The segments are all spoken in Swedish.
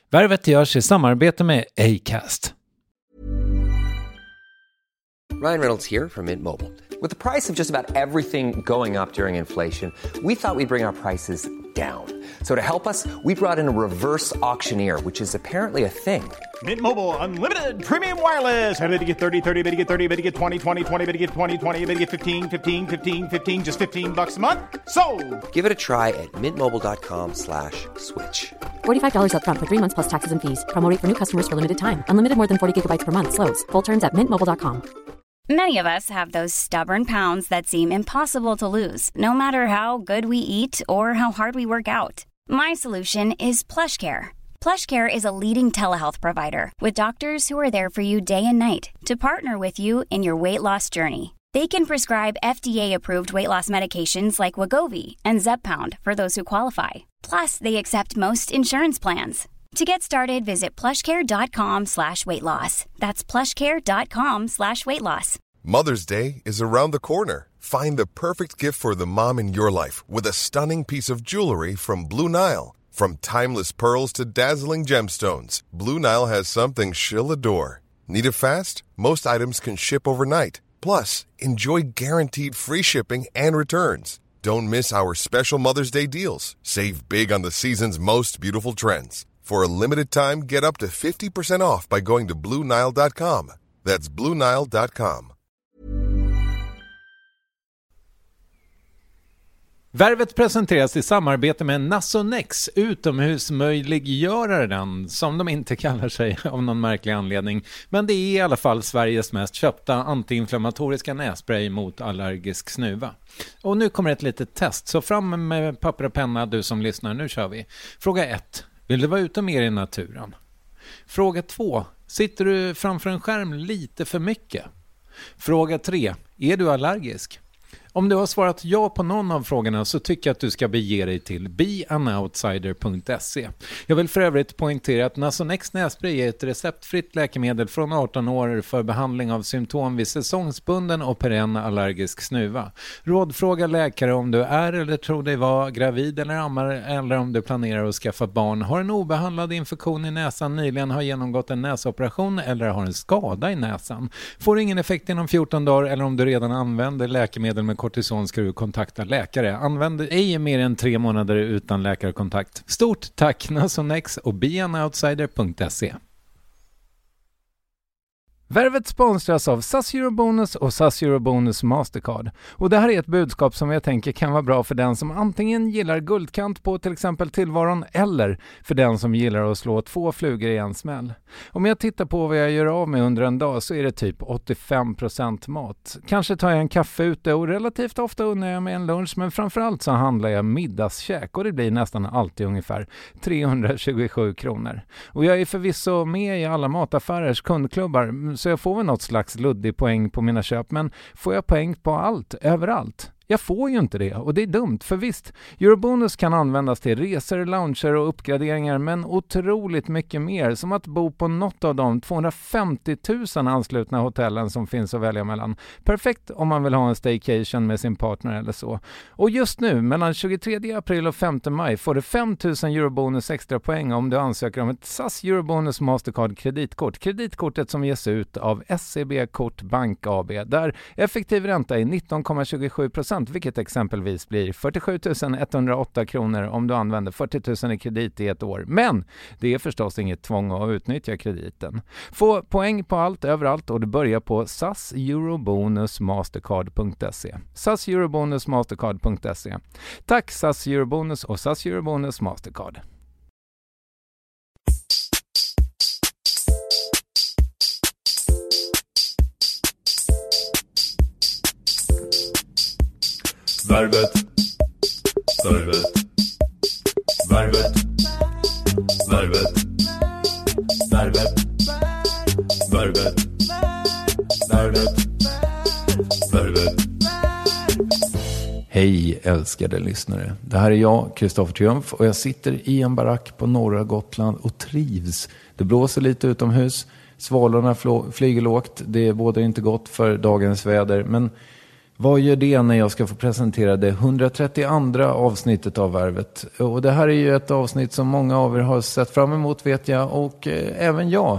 Värvet görs i samarbete med Acast. Ryan Reynolds here from Mint Mobile. With the price of just about everything going up during inflation, we thought we'd bring our prices down. So to help us, we brought in a reverse auctioneer, which is apparently a thing. Mint Mobile Unlimited Premium Wireless. How to get 30, 30, bit to get 30, bit to get 20, 20, 20, bit to get 20, 20, bit to get 15, 15, 15, 15, just $15 a month? Sold! Give it a try at mintmobile.com/switch. $45 up front for 3 months plus taxes and fees. Promo rate for new customers for limited time. Unlimited more than 40 gigabytes per month. Slows full terms at mintmobile.com. Many of us have those stubborn pounds that seem impossible to lose, no matter how good we eat or how hard we work out. My solution is PlushCare. PlushCare is a leading telehealth provider with doctors who are there for you day and night to partner with you in your weight loss journey. They can prescribe FDA-approved weight loss medications like Wegovy and Zepbound for those who qualify. Plus, they accept most insurance plans. To get started, visit plushcare.com/weightloss. That's plushcare.com/weightloss. Mother's Day is around the corner. Find the perfect gift for the mom in your life with a stunning piece of jewelry from Blue Nile. From timeless pearls to dazzling gemstones, Blue Nile has something she'll adore. Need it fast? Most items can ship overnight. Plus, enjoy guaranteed free shipping and returns. Don't miss our special Mother's Day deals. Save big on the season's most beautiful trends. For a limited time, get up to 50% off by going to BlueNile.com. That's BlueNile.com. Värvet presenteras i samarbete med Nasonex, utomhusmöjliggöraren, som de inte kallar sig av någon märklig anledning. Men det är i alla fall Sveriges mest köpta antiinflammatoriska nässpray mot allergisk snuva. Och nu kommer ett litet test, så fram med papper och penna du som lyssnar, nu kör vi. Fråga 1. Vill du vara ute mer i naturen? Fråga 2. Sitter du framför en skärm lite för mycket? Fråga 3. Är du allergisk? Om du har svarat ja på någon av frågorna så tycker jag att du ska bege dig till beanoutsider.se. Jag vill för övrigt poängtera att Nasonex nässpray är ett receptfritt läkemedel från 18 år för behandling av symptom vid säsongsbunden och perenn allergisk snuva. Rådfråga läkare om du är eller tror dig vara gravid eller ammar, eller om du planerar att skaffa barn, har en obehandlad infektion i näsan, nyligen har genomgått en näsoperation eller har en skada i näsan. Får ingen effekt inom 14 dagar eller om du redan använder läkemedel med kortison ska du kontakta läkare. Använd ej mer än 3 månader utan läkarkontakt. Stort tack Nasonex och beanoutsider.se. Värvet sponsras av SAS Eurobonus och SAS Eurobonus Mastercard. Och det här är ett budskap som jag tänker kan vara bra för den som antingen gillar guldkant på till exempel tillvaron eller för den som gillar att slå 2 flugor i en smäll. Om jag tittar på vad jag gör av med under en dag så är det typ 85% mat. Kanske tar jag en kaffe ute och relativt ofta unnar jag mig en lunch, men framförallt så handlar jag middagskäk och det blir nästan alltid ungefär 327 kronor. Och jag är förvisso med i alla mataffärers kundklubbar så jag får väl något slags luddig poäng på mina köp, men får jag poäng på allt, överallt? Jag får ju inte det och det är dumt, för visst, Eurobonus kan användas till resor, lounger och uppgraderingar, men otroligt mycket mer, som att bo på något av de 250 000 anslutna hotellen som finns att välja mellan. Perfekt om man vill ha en staycation med sin partner eller så. Och just nu, mellan 23 april och 5 maj, får du 5 000 Eurobonus extra poäng om du ansöker om ett SAS Eurobonus Mastercard kreditkort. Kreditkortet som ges ut av SEB Kort Bank AB, där effektiv ränta är 19,27%. Vilket exempelvis blir 47 108 kronor om du använder 40 000 i kredit i ett år. Men det är förstås inget tvång att utnyttja krediten. Få poäng på allt överallt och du börjar på saseurobonusmastercard.se. saseurobonusmastercard.se. Tack SAS Eurobonus och SAS Eurobonus Mastercard. Värvet, värvet, värvet, värvet, värvet, värvet, värvet, värvet. Hej älskade lyssnare. Det här är jag, Kristoffer Triumf, och jag sitter i en barack på norra Gotland och trivs. Det blåser lite utomhus, svalorna flyger lågt. Det är både inte gott för dagens väder, men Vad gör det när jag ska få presentera det 132 avsnittet av Värvet? Och det här är ju ett avsnitt som många av er har sett fram emot, vet jag, och även jag.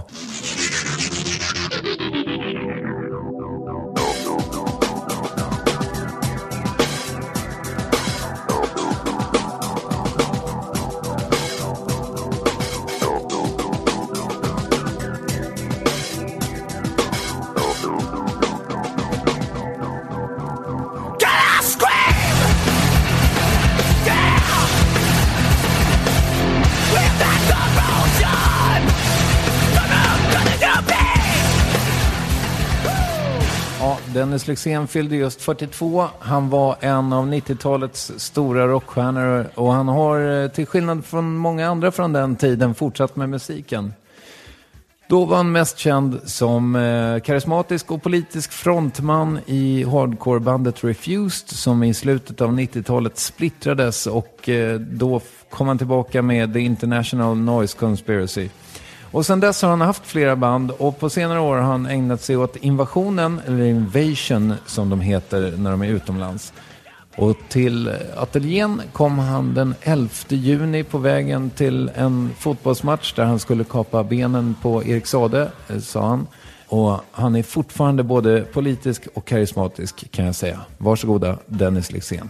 Dennis Lyxzén fyllde just 42. Han var en av 90-talets stora rockstjärnor och han har till skillnad från många andra från den tiden fortsatt med musiken. Då var han mest känd som karismatisk och politisk frontman i hardcore-bandet Refused som i slutet av 90-talet splittrades och då kom han tillbaka med The International Noise Conspiracy. Och sen dess har han haft flera band och på senare år har han ägnat sig åt Invasionen, eller Invasion som de heter när de är utomlands. Och till ateljén kom han den 11 juni på vägen till en fotbollsmatch där han skulle kapa benen på Erik Sade, sa han. Och han är fortfarande både politisk och karismatisk, kan jag säga. Varsågoda, Dennis Lyxzén.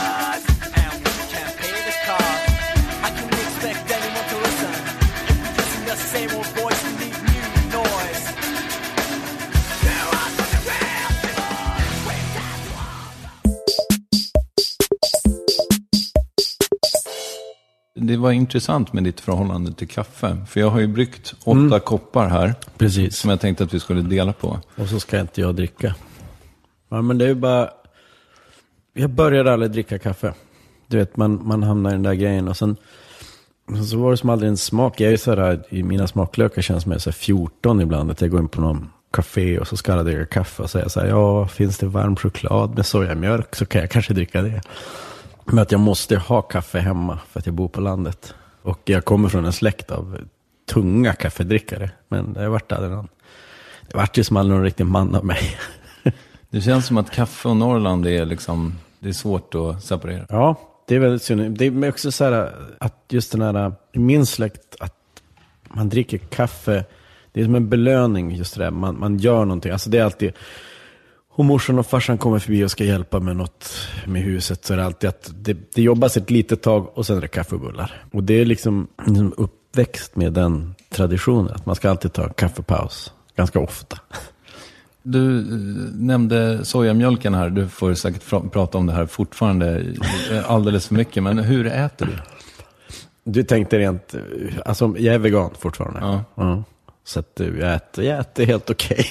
Det var intressant med ditt förhållande till kaffe. För jag har ju bryggt 8 koppar här. Precis. Som jag tänkte att vi skulle dela på. Och så ska inte jag dricka. Ja, men det är ju bara... Jag började aldrig dricka kaffe. Du vet, man hamnar i den där grejen. Och sen så var det som aldrig en smak. Jag är ju så här, i mina smaklökar känns som jag är 14 ibland. Att jag går in på någon café och så ska jag dricka kaffe. Och säga så här, ja, finns det varm choklad med sojamjölk så kan jag kanske dricka det. Men att jag måste ha kaffe hemma för att jag bor på landet. Och jag kommer från en släkt av tunga kaffedrickare. Men det har varit där någon. Det vart ju som aldrig någon riktig man av mig. Det känns som att kaffe och Norrland är liksom, det är svårt att separera. Ja, det är väldigt synd. Det är också så här att just den här, i min släkt, att man dricker kaffe, det är som en belöning just det där. Man gör någonting. Alltså det är alltid... Och morsan och farsan kommer förbi och ska hjälpa med något med huset, så är det alltid att det jobbas ett litet tag och sen är det kaffebullar. Och det är liksom uppväxt med den traditionen att man ska alltid ta kaffepaus ganska ofta. Du nämnde sojamjölken här. Du får säkert prata om det här fortfarande alldeles för mycket. Men hur äter du? Du tänkte rent... Alltså, jag är vegan fortfarande. Ja. Ja. Så att jag äter helt okej.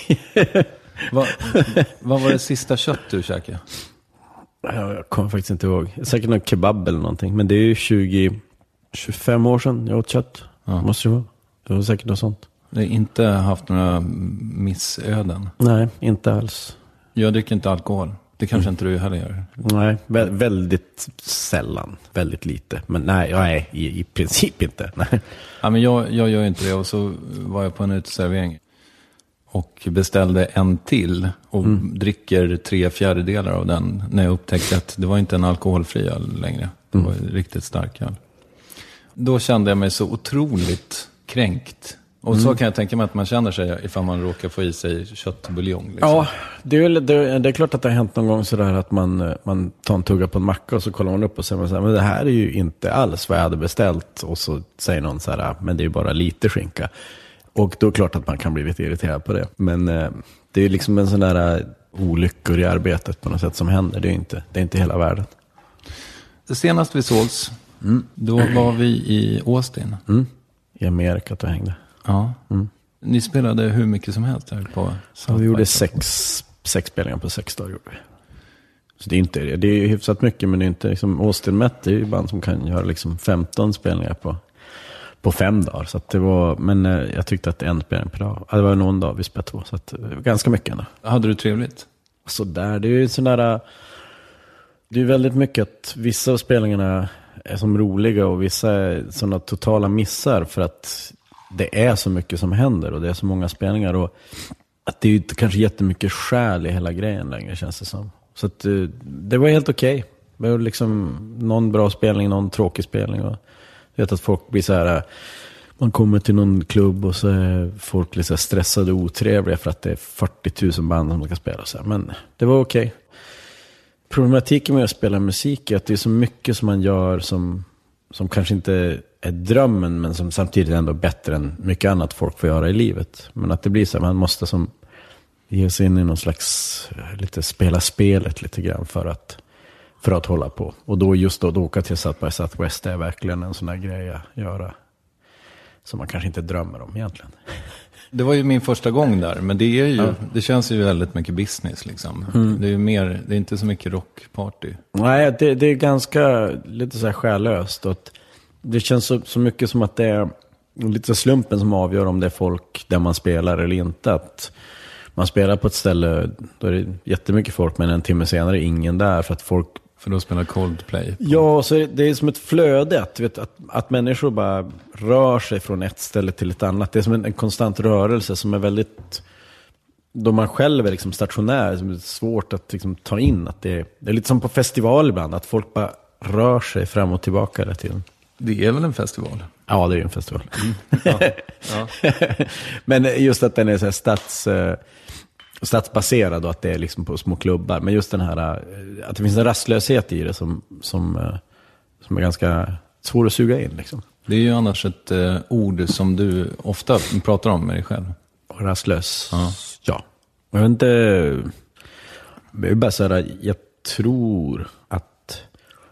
Vad var det sista kött du käkade? Jag kommer faktiskt inte ihåg. Säkert någon kebab eller någonting. Men det är ju 25 år sedan jag åt kött. Ja. Måste det vara. Det var säkert något sånt. Du har inte haft några missöden? Nej, inte alls. Jag dricker inte alkohol. Det kanske inte du heller gör. Nej, väldigt sällan. Väldigt lite. Men nej, i princip inte. Nej. Ja, men jag gör inte det. Och så var jag på en uteservering och beställde en till och dricker 3/4 av den när jag upptäckte att det var inte en alkoholfri öl längre. Det var riktigt stark öl. Då kände jag mig så otroligt kränkt. Och så kan jag tänka mig att man känner sig ifall man råkar få i sig köttbuljong. Liksom. Ja, det är klart att det har hänt någon gång sådär att man tar en tugga på en macka och så kollar man upp och säger så här, men det här är ju inte alls vad jag hade beställt. Och så säger någon så här, men det är ju bara lite skinka. Och då är det klart att man kan bli lite irriterad på det. Men det är liksom en sån där olyckor i arbetet på något sätt som händer. Det är inte hela världen. Senast vi sågs, då var vi i Austin. I Amerika och hängde. Ja. Ni spelade hur mycket som helst här på South by. Vi gjorde sex spelningar på 6 dagar. Så det är hyfsat mycket, men det är inte liksom, Austin Met är ju band som kan göra liksom 15 spelningar på 5 dagar. Så att det var, men jag tyckte att en spelning per dag. Det var någon dag vi spelade 2, så att ganska mycket ändå. Hade du trevligt? Så där, det är ju sån där, det är väldigt mycket att vissa av spelningarna är som roliga och vissa är sådana totala missar för att det är så mycket som händer och det är så många spelningar och att det är ju kanske jättemycket själ i hela grejen längre, känns det som. Så att, det var helt okej. Det var liksom någon bra spelning, någon tråkig spelning. Och jag vet att folk blir så här, man kommer till någon klubb och så är folk lite stressade och otrevliga för att det är 40 000 band som ska spela. Så här. Men det var okej. Problematiken med att spela musik är att det är så mycket som man gör som kanske inte är drömmen, men som samtidigt är ändå bättre än mycket annat folk får göra i livet. Men att det blir så här, man måste som ge sig in i någon slags, lite spela spelet lite grann för att hålla på. Och då just då åka till South by Southwest är verkligen en sån här grej att göra som man kanske inte drömmer om egentligen. Det var ju min första gång där, men det är ju, det känns ju väldigt mycket business liksom. Det är ju mer, det är inte så mycket rockparty. Nej, det är ganska lite så här själlöst. Och det känns så mycket som att det är lite så slumpen som avgör om det är folk där man spelar eller inte. Att man spelar på ett ställe, då är det jättemycket folk, men en timme senare är ingen där för att folk... För då spelar Coldplay. Ja, så det är som ett flöde. Att människor bara rör sig från ett ställe till ett annat. Det är som en konstant rörelse som är väldigt... Då man själv är liksom stationär, som är svårt att liksom ta in. Att det är lite som på festival ibland, att folk bara rör sig fram och tillbaka hela tiden. Det är väl en festival? Ja, det är en festival. Ja. Men just att den är så här stadsbaserad och att det är liksom på små klubbar. Men just den här, att det finns en rastlöshet i det som är ganska svår att suga in liksom. Det är ju annars ett ord som du ofta pratar om med dig själv. Rastlös. Ja. Jag vet inte, det är bara så här, jag tror att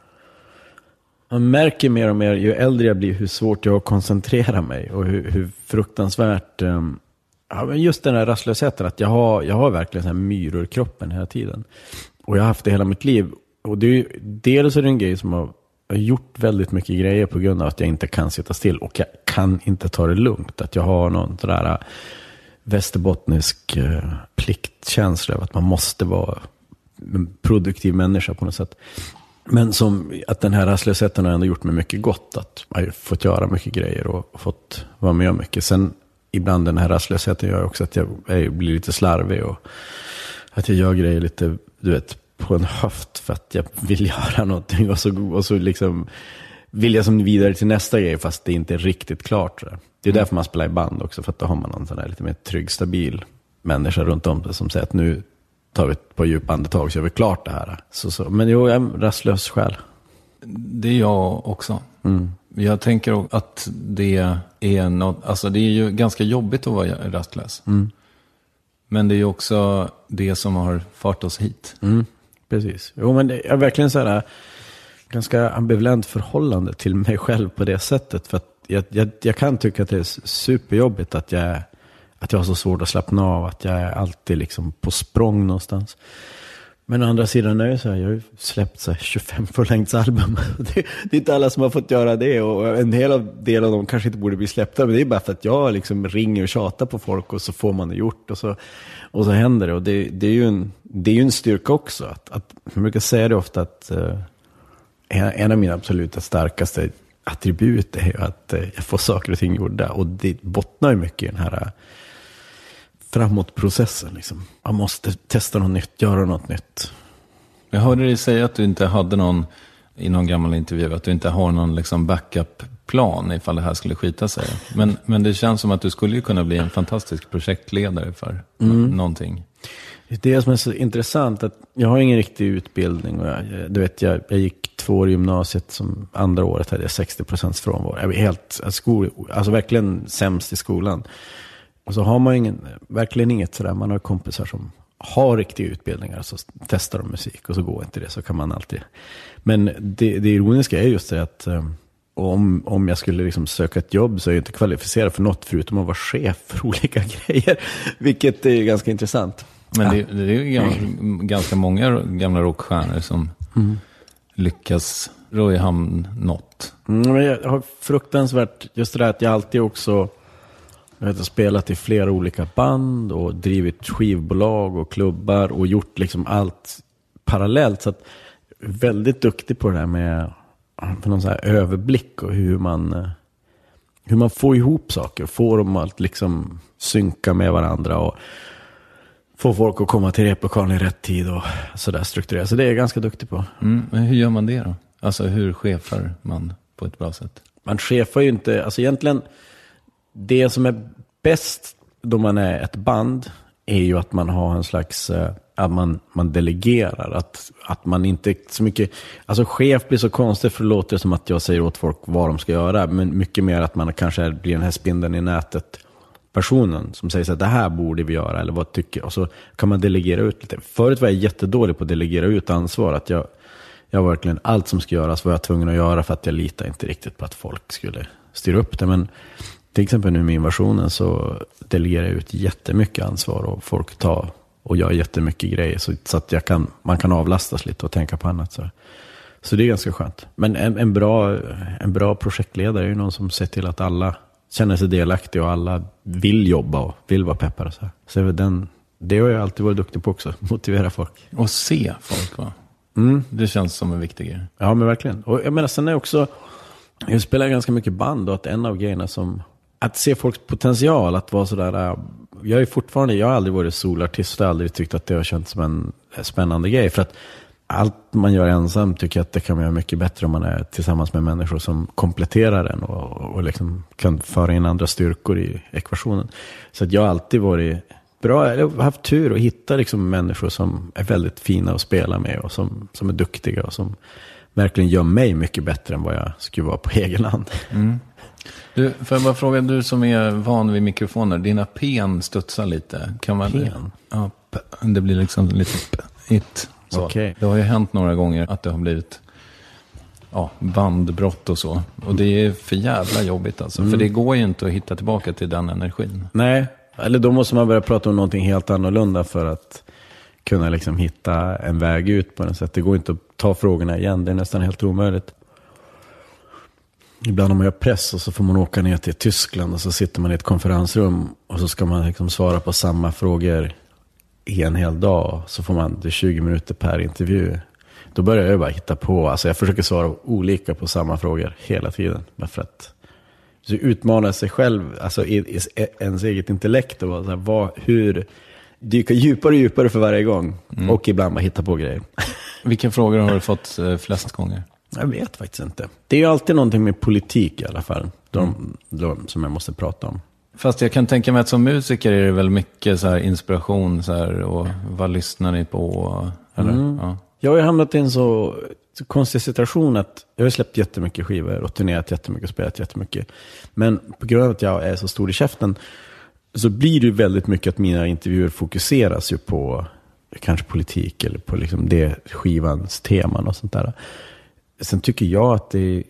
man märker mer och mer ju äldre jag blir hur svårt jag har att koncentrera mig och hur fruktansvärt just den här rastlösheten, att jag har verkligen så här myror i kroppen hela tiden. Och jag har haft det hela mitt liv. Och det är ju, dels är det en grej som har gjort väldigt mycket grejer på grund av att jag inte kan sitta still. Och jag kan inte ta det lugnt. Att jag har någon sådär västerbottnisk pliktkänsla av att man måste vara en produktiv människa på något sätt. Men som att den här rastlösheten har ändå gjort mig mycket gott. Att jag har fått göra mycket grejer och fått vara med om mycket. Sen ibland den här rastlösheten gör också att jag blir lite slarvig och att jag gör grejer lite, du vet, på en höft för att jag vill göra någonting och så liksom vill jag som vidare till nästa grej fast det inte är riktigt klart. Det är därför man spelar i band också, för att då har man någon sån där lite mer trygg, stabil människa runt om sig som säger att nu tar vi ett par djupa andetag så gör vi klart det här. Men jag är en rastlös själ. Det är jag också. Jag tänker att det är något, alltså det är ju ganska jobbigt att vara rastlös. Men det är ju också det som har fört oss hit. Precis. Jo, men det är verkligen så här ganska ambivalent förhållande till mig själv på det sättet. För att jag kan tycka att det är superjobbigt att jag har så svårt att slappna av. Att jag är alltid liksom på språng någonstans. Men å andra sidan är det så här, jag har ju släppt så här 25 förlängdsalbum. Det är inte alla som har fått göra det. Och en del av dem kanske inte borde bli släppta. Men det är bara för att jag liksom ringer och tjatar på folk och så får man det gjort. Och så händer det. Och det är ju en styrka också. Att jag brukar säga det ofta att en av mina absoluta starkaste attribut är ju att jag får saker och ting gjorda. Och det bottnar ju mycket i den här framåtprocessen liksom. Man måste testa något nytt, göra något nytt. Jag hörde dig säga att du inte hade någon, i någon gammal intervju, att du inte har någon liksom backup-plan ifall det här skulle skita sig. Men det känns som att du skulle kunna bli en fantastisk projektledare för någonting. Det är det som är så intressant, att jag har ingen riktig utbildning. Och jag gick 2 år i gymnasiet, som andra året hade jag 60% frånvaro. Jag var helt alltså verkligen sämst i skolan. Och så har man verkligen inget sådär. Man har kompisar som har riktiga utbildningar, så testar de musik och så går inte det, så kan man alltid. Men det ironiska är just det att om jag skulle liksom söka ett jobb så är jag inte kvalificerad för något förutom att vara chef för olika grejer, vilket är ganska intressant. Men det är ju ganska många gamla rockstjärnor som lyckas ro i hamn något. Men jag har fruktansvärt just det där att jag alltid också har spelat i flera olika band och drivit skivbolag och klubbar och gjort liksom allt parallellt. Så att jag är väldigt duktig på det där med någon så här överblick och hur man får ihop saker och får dem att liksom synka med varandra. Och få folk att komma till replokalen i rätt tid och sådär strukturerat. Så det är jag ganska duktig på. Men hur gör man det då? Alltså hur chefar man på ett bra sätt? Man chefar ju inte, alltså egentligen det som är bäst då man är ett band är ju att man har en slags, att man delegerar, att man inte så mycket, alltså chef blir så konstigt för det låter som att jag säger åt folk vad de ska göra, men mycket mer att man kanske blir den här spindeln i nätet personen som säger så att det här borde vi göra eller vad tycker, och så kan man delegera ut lite. Förut var jag jättedålig på att delegera ut ansvar, att jag verkligen allt som ska göras var jag tvungen att göra för att jag litar inte riktigt på att folk skulle styra upp det, men till exempel nu med invasionen så delegerar jag ut jättemycket ansvar och folk tar och gör jättemycket grejer så att man kan avlastas lite och tänka på annat. Så det är ganska skönt. Men en bra projektledare är ju någon som ser till att alla känner sig delaktiga och alla vill jobba och vill vara peppade. Så det har jag alltid varit duktig på också, motivera folk. Och se folk, va? Det känns som en viktig grej. Ja, men verkligen. Och jag menar, sen är också, jag spelar ganska mycket band och att en av grejerna som att se folks potential, att vara sådär, jag har aldrig varit solartist och aldrig tyckt att det har känts som en spännande grej, för att allt man gör ensam tycker jag att det kan man göra mycket bättre om man är tillsammans med människor som kompletterar en och liksom kan föra in andra styrkor i ekvationen. Så att jag har alltid varit bra, jag har haft tur att hitta liksom människor som är väldigt fina att spela med och som är duktiga och som verkligen gör mig mycket bättre än vad jag skulle vara på egen hand. Du, får jag bara fråga, du som är van vid mikrofoner, dina pen studsar lite. Kan man, pen? Ja, det blir liksom lite hit. Okay. Det har ju hänt några gånger att det har blivit bandbrott och så. Och det är för jävla jobbigt alltså. För det går ju inte att hitta tillbaka till den energin. Nej, eller då måste man börja prata om någonting helt annorlunda för att kunna liksom hitta en väg ut på något sätt. Det går inte att ta frågorna igen, det är nästan helt omöjligt. Ibland om man gör press och så får man åka ner till Tyskland och så sitter man i ett konferensrum och så ska man liksom svara på samma frågor i en hel dag. Så får man 20 minuter per intervju. Då börjar jag bara hitta på. Alltså jag försöker svara olika på samma frågor hela tiden. Bara för att så utmana sig själv, alltså ens eget intellekt. Och så här, hur dyka djupare och djupare för varje gång. Och ibland bara hitta på grejer. Vilka frågor har du fått flest gånger? Jag vet faktiskt inte. Det är ju alltid någonting med politik i alla fall. De som jag måste prata om. Fast jag kan tänka mig att som musiker är det väl mycket så här inspiration så här, och vad lyssnar ni på? Eller? Ja. Jag har ju hamnat i en så konstig situation att jag har släppt jättemycket skivor och turnerat jättemycket och spelat jättemycket. Men på grund av att jag är så stor i käften så blir det väldigt mycket att mina intervjuer fokuseras ju på kanske politik eller på liksom det skivans teman och sånt där. Sen tycker jag att det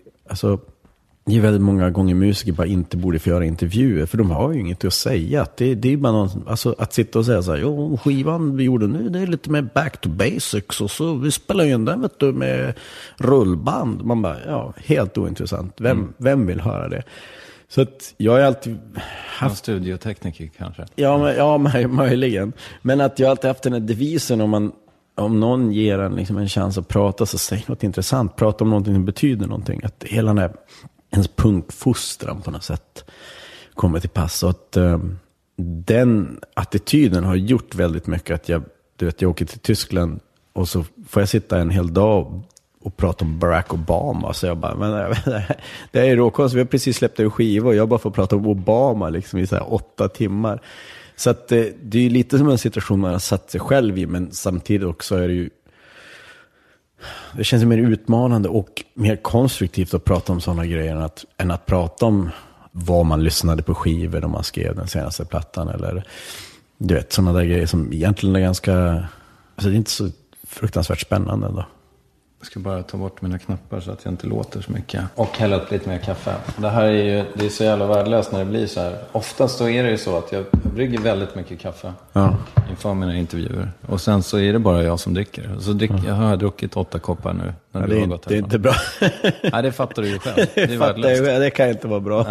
är väldigt många gånger musiker bara inte borde få göra intervjuer, för de har ju inget att säga. Det är bara någon, alltså att sitta och säga så här, skivan vi gjorde nu, det är lite mer back to basics och så vi spelar ju den vet du, med rullband. Man bara, helt ointressant. Vem vill höra det? Så att jag är alltid haft studiotekniker kanske. Ja, möjligen. Men att jag alltid haft den här devisen om någon ger en, liksom en chans att prata, så säg något intressant. Prata om någonting som betyder någonting. Att hela den här, ens punkfostran på något sätt kommer till pass. Och att den attityden har gjort väldigt mycket. Att jag åker till Tyskland och så får jag sitta en hel dag och prata om Barack Obama. Så jag bara, men det är råkonstigt. Vi har precis släppt en skiva och jag bara får prata om Obama liksom i så här 8 timmar. Så att det är ju lite som en situation man har satt sig själv i, men samtidigt också är det ju, det känns mer utmanande och mer konstruktivt att prata om sådana grejer än att prata om vad man lyssnade på skivor när man skrev den senaste plattan, eller du vet, sådana där grejer som egentligen är ganska, alltså det är inte så fruktansvärt spännande ändå. Jag ska bara ta bort mina knappar så att jag inte låter så mycket. Och hälla upp lite mer kaffe. Det här är så jävla värdelöst när det blir så här. Oftast då är det ju så att jag brygger väldigt mycket kaffe inför mina intervjuer. Och sen så är det bara jag som dricker. Så jag har druckit 8 koppar nu. När det är inte bra. Nej, det fattar du ju själv. Det är värdelöst. Det kan inte vara bra.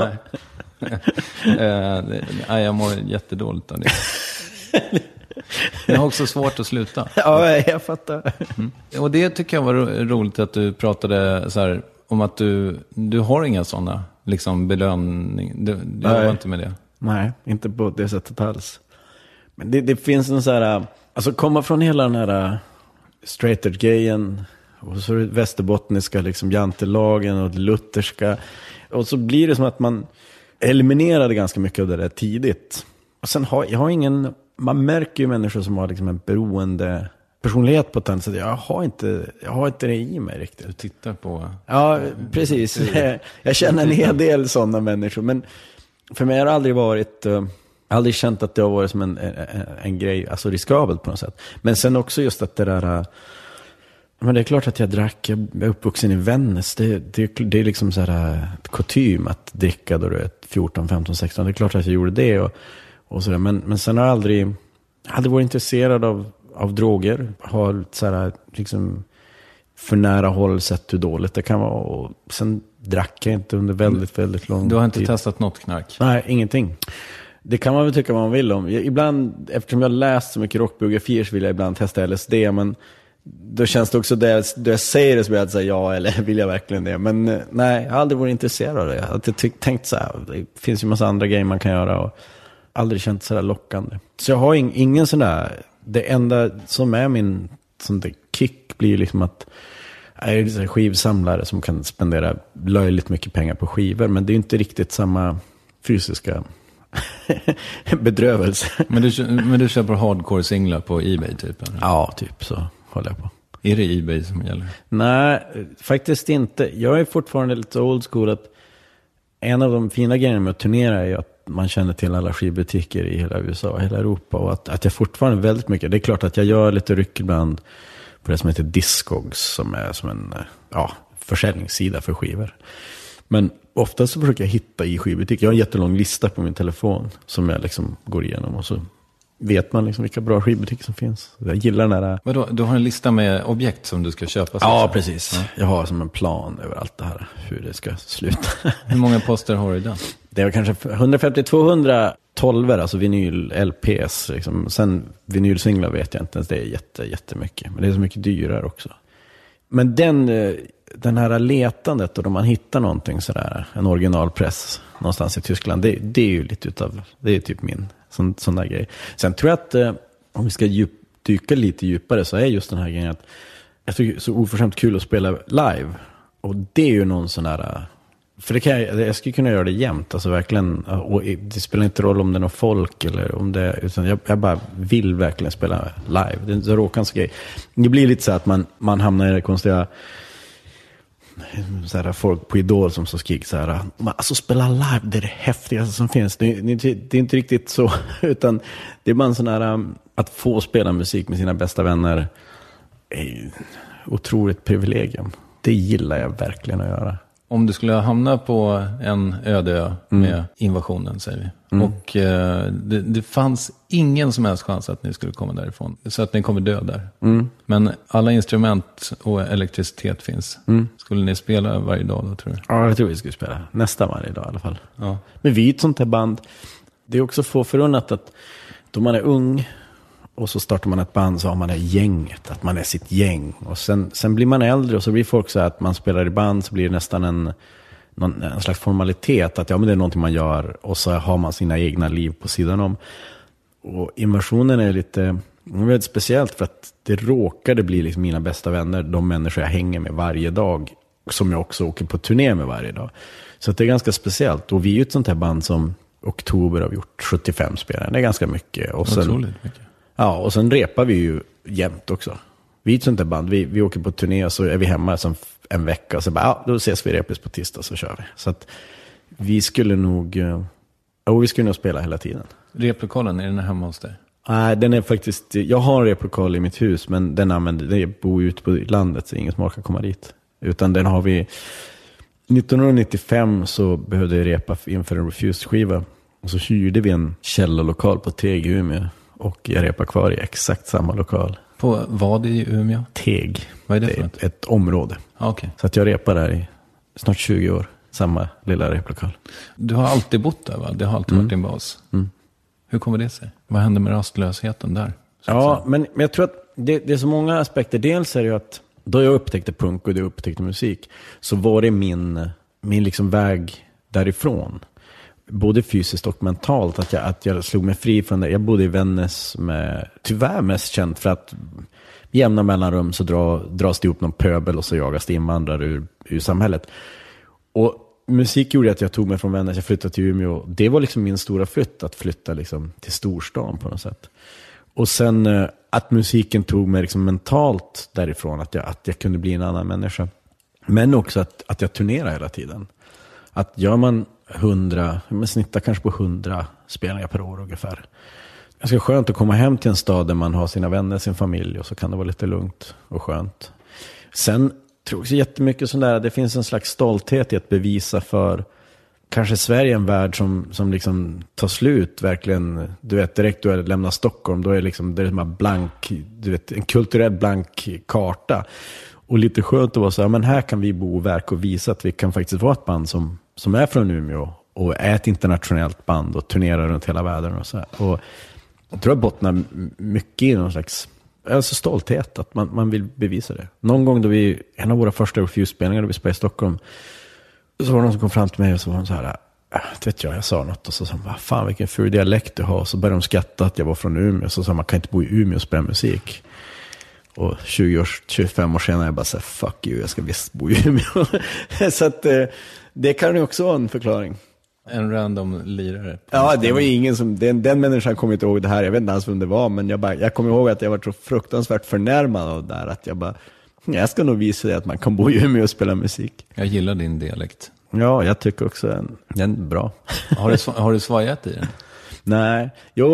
Nej, jag mår jättedåligt av det. Jag har också svårt att sluta. Ja, jag fattar. Och det tycker jag var roligt att du pratade så här, om att du har inga sådana liksom belöning. Du jobbar inte med det. Nej, inte på det sättet alls. Men det finns en så här, alltså komma från hela den här straight edge-grejen och så västerbottniska liksom jantelagen och lutherska, och så blir det som att man eliminerade ganska mycket av det där tidigt. Och sen jag har ingen, man märker ju människor som har liksom en beroende personlighet på den, så jag har inte det i mig riktigt. Du tittar på... Ja, precis. Jag känner en hel del sådana människor, men för mig har det aldrig varit... aldrig känt att det har varit som en grej, alltså riskabelt på något sätt. Men sen också just att det där... Men det är klart att jag är uppvuxen i Vännäs. Det är liksom så här kutym att dricka då du är 14, 15, 16. Det är klart att jag gjorde det och sådär. Men sen har jag aldrig varit intresserad av droger. Har så här liksom för nära håll sett hur dåligt det kan vara. Och sen drack jag inte under väldigt, väldigt lång tid. Du har inte testat något knark? Nej, ingenting. Det kan man väl tycka vad man vill om. Ibland, eftersom jag läst så mycket rockbiografier, så vill jag ibland testa LSD. Men då känns det också, då jag säger det så blir jag att säga ja, eller vill jag verkligen det. Men nej, jag har aldrig varit intresserad av det. Jag har tänkt så här, det finns ju en massa andra grejer man kan göra och aldrig känt så där lockande. Så jag har ingen sån där, det enda som är min sån där kick blir liksom att jag är en skivsamlare som kan spendera löjligt mycket pengar på skivor, men det är ju inte riktigt samma fysiska bedrövelse. Men du köper hardcore-singlar på eBay typ? Eller? Ja, typ så håller jag på. Är det eBay som gäller? Nej, faktiskt inte. Jag är fortfarande lite old school att en av de fina grejerna med att turnera är ju att man känner till alla skivbutiker i hela USA och hela Europa, och att jag fortfarande väldigt mycket, det är klart att jag gör lite ryck ibland på det som heter Discogs, som är som en försäljningssida för skivor. Men ofta så försöker jag hitta i skivbutik. Jag har en jättelång lista på min telefon som jag liksom går igenom, och så vet man liksom vilka bra skivbutiker som finns. Jag gillar den där... Vadå? Du har en lista med objekt som du ska köpa? Ja, precis. Ja. Jag har som en plan över allt det här, hur det ska sluta. Hur många poster har du idag? Det är kanske 150-200 12, alltså vinyl-LPs. Liksom. Sen vinylsinglar vet jag inte ens, det är jättemycket. Men det är så mycket dyrare också. Men den här letandet, och då man hittar någonting sådär, en originalpress någonstans i Tyskland, det är ju lite utav, det är typ min sån där grej. Sen tror jag att om vi ska dyka lite djupare, så är just den här grejen att jag tycker det är så oförskämt kul att spela live. Och det är ju någon sån där, för jag skulle kunna göra det jämt, alltså verkligen, och det spelar inte roll om det är någon folk eller om det, utan jag bara vill verkligen spela live. Det är en så råkans grej. Det blir lite så att man hamnar i det konstiga, så här, folk på Idol som så skriker så här, alltså spela live, det är det häftigaste som finns. Det är inte riktigt så, utan det är bara en sån här, att få spela musik med sina bästa vänner är otroligt privilegium. Det gillar jag verkligen att göra. Om du skulle hamna på en öde ö med invasionen, säger vi. Och det fanns ingen som helst chans att ni skulle komma därifrån. Så att ni kommer dö där. Men alla instrument och elektricitet finns. Skulle ni spela varje dag då, tror du? Ja, jag tror vi skulle spela nästan varje dag i alla fall. Ja. Men vi är ett sånt här band. Det är också få förunnat att då man är ung och så startar man ett band, så har man det gänget, att man är sitt gäng. Och sen blir man äldre och så blir folk så att man spelar i band, så blir det nästan en slags formalitet att men det är någonting man gör, och så har man sina egna liv på sidan om. Och invasionen är lite väldigt speciellt, för att det råkade bli liksom mina bästa vänner, de människor jag hänger med varje dag, som jag också åker på turné med varje dag. Så att det är ganska speciellt. Och vi är ju ett sånt här band som Oktober har gjort 75 spelare. Det är ganska mycket. Och sen, otroligt mycket. Ja, och sen repar vi ju jämt också. Vi är ett sånt där band. Vi åker på turné och så är vi hemma som en vecka. Och så bara, då ses vi repis på tisdag, så kör vi. Så att vi skulle nog spela hela tiden. Replokalen, är den hemma hos dig? Nej, den är faktiskt, jag har en replokal i mitt hus, men jag bor ute på landet, så ingen som orkar komma dit. Utan den har vi, 1995 så behövde jag repa inför en Refused-skiva. Och så hyrde vi en källarlokal på Teg i Umeå. Och jag repar kvar i exakt samma lokal. På vad i Umeå? Teg. Vad är det för något? Ett område. Okay. Så att jag repar där i snart 20 år. Samma lilla replokal. Du har alltid bott där, va? Det har alltid varit din bas. Hur kommer det sig? Vad hände med rastlösheten där? Ja, men jag tror att det är så många aspekter. Dels är det ju att då jag upptäckte punk och då jag upptäckte musik, så var det min liksom väg därifrån. både fysiskt och mentalt, att jag slog mig fri från det. Jag bodde i Vännäs med, tyvärr mest känt för att jämna mellanrum så dras det upp någon pöbel och så jagas det invandrare ur samhället. Och musik gjorde att jag tog mig från Vännäs, jag flyttade till Umeå. Det var liksom min stora flytt, att flytta liksom till storstan på något sätt. Och sen att musiken tog mig liksom mentalt därifrån, att jag kunde bli en annan människa. Men också att jag turnerar hela tiden. Att gör man 100, man snittar kanske på 100 spelningar per år ungefär. Ganska skönt att komma hem till en stad där man har sina vänner, sin familj, och så kan det vara lite lugnt och skönt. Sen tror jag också jättemycket sån där, det finns en slags stolthet i att bevisa för kanske Sverige en värld som liksom tar slut verkligen. Du vet, direkt du lämnar Stockholm, då är liksom, det är som en blank, du vet, en kulturell blank karta. Och lite skönt att vara så här, men här kan vi bo och verka och visa att vi kan faktiskt vara ett band som är från Umeå och är ett internationellt band och turnerar runt hela världen och så här. Och jag tror jag bottnar mycket i någon slags stolthet, att man vill bevisa det. Någon gång då en av våra första Refuse-spelningar då vi spelade i Stockholm, så var det någon som kom fram till mig och så var de så här, vet jag sa något och så sa de, vad fan vilken ful dialekt du har. Så började de skratta att jag var från Umeå, så sa man kan inte bo i Umeå och spela musik. Och 25 år senare jag bara så här, fuck you, jag ska visst bo i Umeå. Så att det kan ju också vara en förklaring. En random lirare. Ja, det var ju ingen som, den människan kommer inte ihåg det här, jag vet inte ens vem det var, men jag kommer ihåg att jag var så fruktansvärt förnärmad av det där, att jag bara, jag ska nog visa dig att man kan bo i Umeå och spela musik. Jag gillar din dialekt. Ja, jag tycker också den är bra. Har du svajat i den? Nej,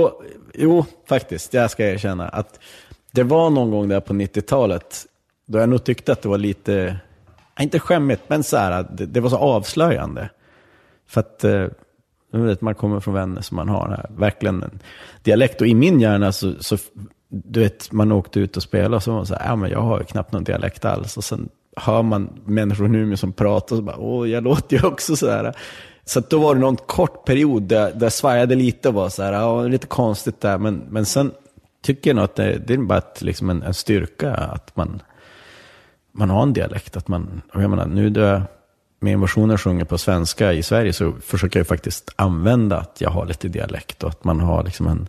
jo, faktiskt, jag ska erkänna att det var någon gång där på 90-talet då jag nog tyckte att det var lite, inte skämmigt, men så här, det var så avslöjande. För att man kommer från vänner som man har här, verkligen en dialekt. Och i min hjärna så du vet, man åkte ut och spelade och så var man så här, men jag har ju knappt någon dialekt alls. Och sen hör man människor nu som pratar och så bara, jag låter ju också så här. Så att då var det någon kort period där svajade lite och var så här, lite konstigt där. Men sen tycker jag nog att det är bara liksom en styrka att man har en dialekt. Att man, jag menar, nu då min versioner sjunger på svenska i Sverige så försöker jag faktiskt använda att jag har lite dialekt och att man har liksom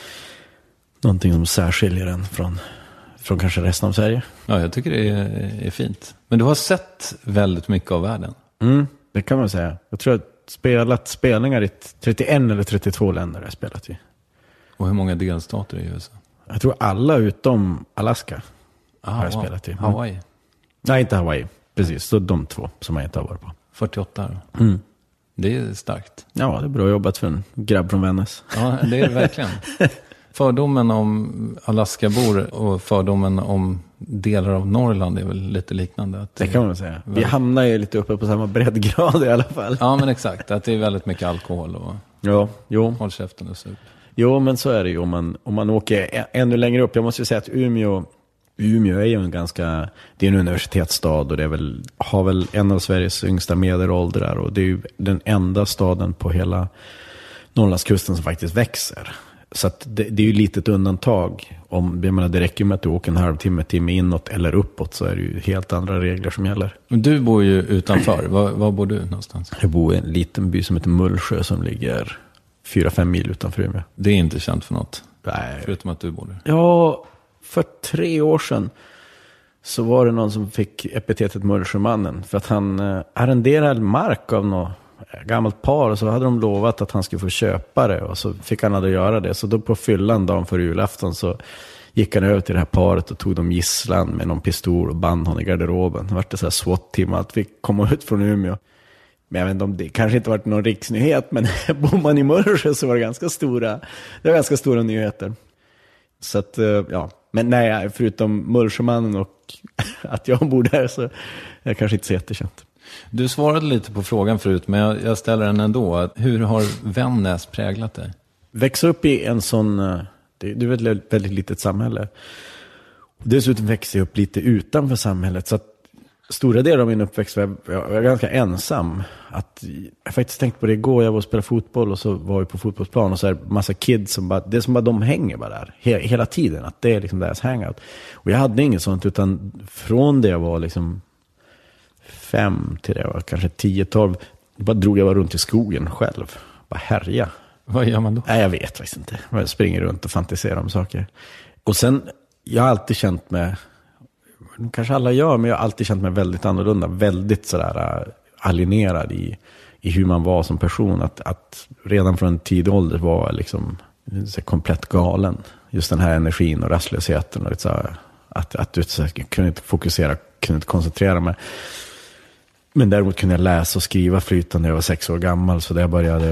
någonting som särskiljer den från kanske resten av Sverige. Ja, jag tycker det är fint. Men du har sett väldigt mycket av världen. Det kan man säga. Jag tror att jag har spelningar i 31 eller 32 länder jag har spelat i. Och hur många delstater i USA? Jag tror alla utom Alaska har jag spelat i. Hawaii? Nej, inte Hawaii. Precis, så de två som jag inte har varit på. 48 då? Det är starkt. Ja, det är bra jobbat för en grabb från Vännäs. Ja, det är det verkligen. Fördomen om Alaskabor och fördomen om delar av Norrland är väl lite liknande. Att det kan man säga. Vi hamnar ju lite uppe på samma breddgrad i alla fall. Ja, men exakt. Att det är väldigt mycket alkohol och håll käften och sup. Jo, men så är det ju om man åker ännu längre upp. Jag måste ju säga att Umeå är ju det är en universitetsstad och det har väl en av Sveriges yngsta medelåldrar och det är ju den enda staden på hela Norrlandskusten som faktiskt växer. Så att det är ju lite ett undantag. Jag menar, det räcker med att du åker en halvtimme, timme inåt eller uppåt så är det ju helt andra regler som gäller. Men du bor ju utanför. Var bor du någonstans? Jag bor i en liten by som heter Mullsjö som ligger 4-5 mil utanför Umeå. Det är inte känt för något? Nej. Förutom att du bor där? Ja, för 3 år sedan så var det någon som fick epitetet Mullsjömannen för att han arrenderade mark av något gammalt par och så hade de lovat att han skulle få köpa det och så fick han aldrig göra det. Så då på fyllan dagen för julafton så gick han över till det här paret och tog dem gisslan med någon pistol och band honom i garderoben. Det var det så här SWAT-team att vi kom ut från Umeå. Men jag vet inte om det kanske inte varit någon riksnyhet, men bor man i Mullsjö så var det ganska stora nyheter. Så att, ja. Men nej, förutom Mullsjömannen och att jag bor där så är jag kanske inte så jättekänt. Du svarade lite på frågan förut, men jag ställer den ändå. Hur har Vännäs präglat dig? Växa upp i en sån, det är ett väldigt litet samhälle. Dessutom växte jag upp lite utanför samhället, så att stora delar av min uppväxt var jag ganska ensam. Jag faktiskt tänkte på det igår, jag var och spelade fotboll och så var vi på fotbollsplan och så är det massa kids som bara, det är som bara de hänger bara där hela tiden, att det är liksom deras hangout. Och jag hade inget sånt, utan från det jag var liksom 5 till det var kanske 10-12, bara drog jag runt i skogen själv bara härja. Vad gör man då? Nej, jag vet faktiskt inte. Jag springer runt och fantiserar om saker. Och sen, jag har alltid känt mig, kanske alla gör, men jag har alltid känt mig väldigt annorlunda. Väldigt sådär alienerad i hur man var som person. Att redan från en tidig ålder var liksom så komplett galen. Just den här energin och rastlösheten. Och så att du kunde inte fokusera, kunde inte koncentrera mig. Men däremot kunde jag läsa och skriva flytande när jag var 6 år gammal. Så där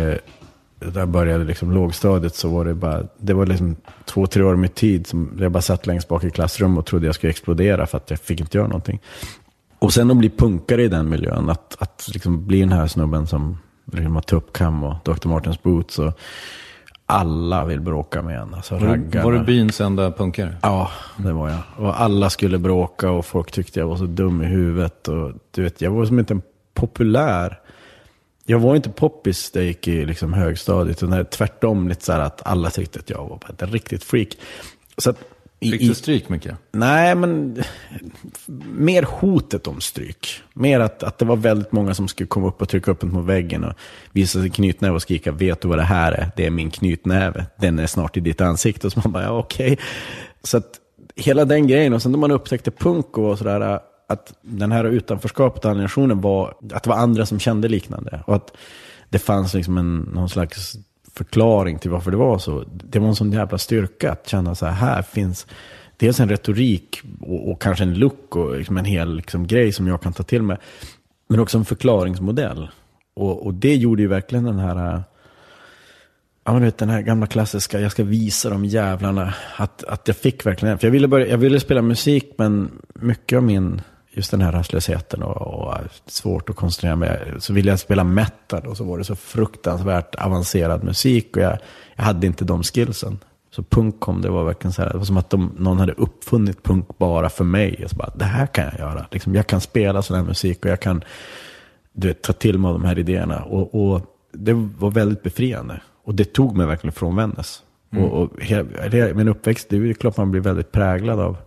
började liksom lågstadiet, så var det var liksom 2-3 år med tid som jag bara satt längst bak i klassrum och trodde jag skulle explodera för att jag fick inte göra någonting. Och sen att bli punkare i den miljön, att liksom bli den här snubben som liksom har tuppkam och Dr. Martens boots och alla vill bråka med en. Alltså var du byns enda punkare? Ja, det var jag. Och alla skulle bråka och folk tyckte jag var så dum i huvudet. Och du vet, jag var som inte en populär. Jag var inte poppis där jag gick i liksom högstadiet. Utan tvärtom lite så här att alla tyckte att jag var ett riktigt freak. Så att fick du stryk mycket? Nej, men mer hotet om stryk. Mer att det var väldigt många som skulle komma upp och trycka upp den på väggen och visa sig knytnäve och skrika, vet du vad det här är? Det är min knytnäve. Den är snart i ditt ansikte. Och så man bara, ja, okej. Så att hela den grejen, och sen när man upptäckte punk och sådär, att den här utanförskapet och alienationen var att det var andra som kände liknande. Och att det fanns liksom någon slags förklaring till varför det var så. Det var en sån jävla styrka att känna så här finns dels en retorik och kanske en look och liksom en hel liksom grej som jag kan ta till mig, men också en förklaringsmodell. Och det gjorde ju verkligen den här, ja, men vet, den här gamla klassiska, jag ska visa de jävlarna, att jag fick verkligen, för jag ville spela musik, men mycket av min, just den här rastlösheten och svårt att koncentrera mig, så ville jag spela metal, och så var det så fruktansvärt avancerad musik och jag hade inte de skillsen. Så punk kom, det var verkligen så här, det var som att någon hade uppfunnit punk bara för mig. Och så bara, det här kan jag göra. Liksom, jag kan spela sån här musik och jag kan, du vet, ta till mig de här idéerna. Och det var väldigt befriande. Och det tog mig verkligen från Vännäs. Och min uppväxt, det är klart man blir väldigt präglad av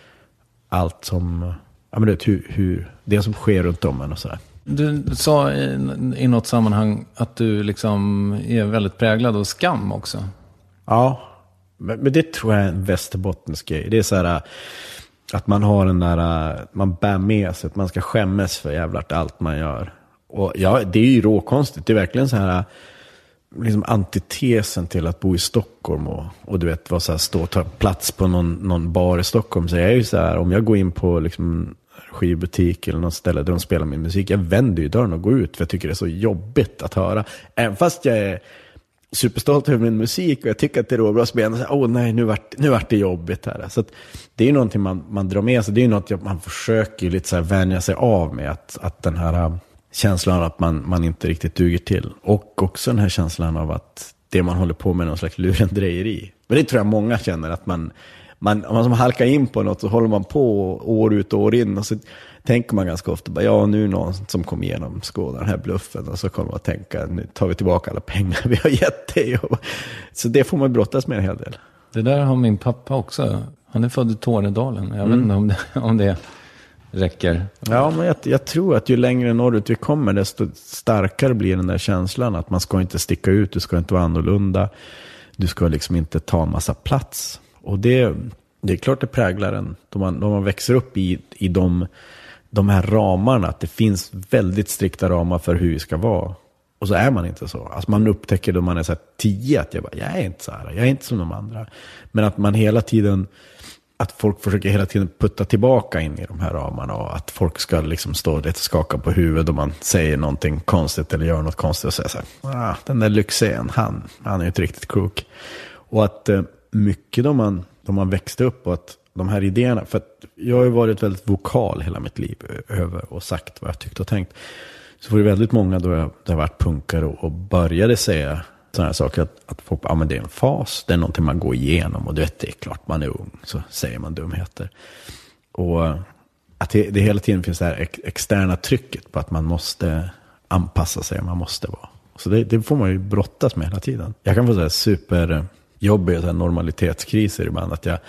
allt som, ja, men det, hur det som sker runt om en och sådär. Du sa i något sammanhang att du liksom är väldigt präglad av skam också. Ja, men det tror jag är en västerbottnisk grej. Det är så här att man har den där, man bär med sig att man ska skämmas för jävligt allt man gör. Och ja, det är ju råkonstigt. Det är verkligen så här liksom antitesen till att bo i Stockholm och du vet, vad så här, stå och ta plats på någon bar i Stockholm. Så jag är ju så här, om jag går in på liksom skivbutik eller något ställe där de spelar min musik, jag vänder ju dörren och går ut, för jag tycker det är så jobbigt att höra. Även fast jag är superstolt över min musik och jag tycker att det är råbra, så blir jag nej, nu vart det jobbigt här. Så att det är ju någonting man drar med sig. Det är ju något man försöker lite så här vänja sig av med, att den här känslan av att man inte riktigt duger till. Och också den här känslan av att det man håller på med någon slags lurendrejeri. Men det tror jag många känner, att om man halkar in på något så håller man på år ut och år in, och så tänker man ganska ofta bara, ja, nu är någon som kommer igenom skådar den här bluffen, och så kommer man att tänka, nu tar vi tillbaka alla pengar vi har gett dig. Så det får man brottas med en hel del. Det där har min pappa också. Han är född i Tornedalen. Jag vet inte om det räcker. Ja, men jag tror att ju längre norrut vi kommer, desto starkare blir den där känslan att man ska inte sticka ut, du ska inte vara annorlunda, du ska liksom inte ta en massa plats. Och det är klart det präglar en då man växer upp i de här ramarna, att det finns väldigt strikta ramar för hur vi ska vara. Och så är man inte så. Alltså man upptäcker då man är så här 10 att jag är inte så här, jag är inte som de andra. Men att man hela tiden, att folk försöker hela tiden putta tillbaka in i de här ramarna, och att folk ska liksom stå och skaka på huvudet om man säger någonting konstigt eller gör något konstigt och säga så här, den där Lyxzén, han är ju ett riktigt krok. Och att mycket då man växte upp, och att de här idéerna, för att jag har ju varit väldigt vokal hela mitt liv över och sagt vad jag tyckte och tänkt. Så var det väldigt många då jag har varit punkare och började säga sådana här saker, att folk, ja, men det är en fas, det är någonting man går igenom, och du vet, det är klart man är ung, så säger man dumheter. Och att det hela tiden finns det här externa trycket på att man måste anpassa sig, man måste vara. Så det får man ju brottas med hela tiden. Jag kan få så här superjobbiga så här normalitetskriser ibland, att jag,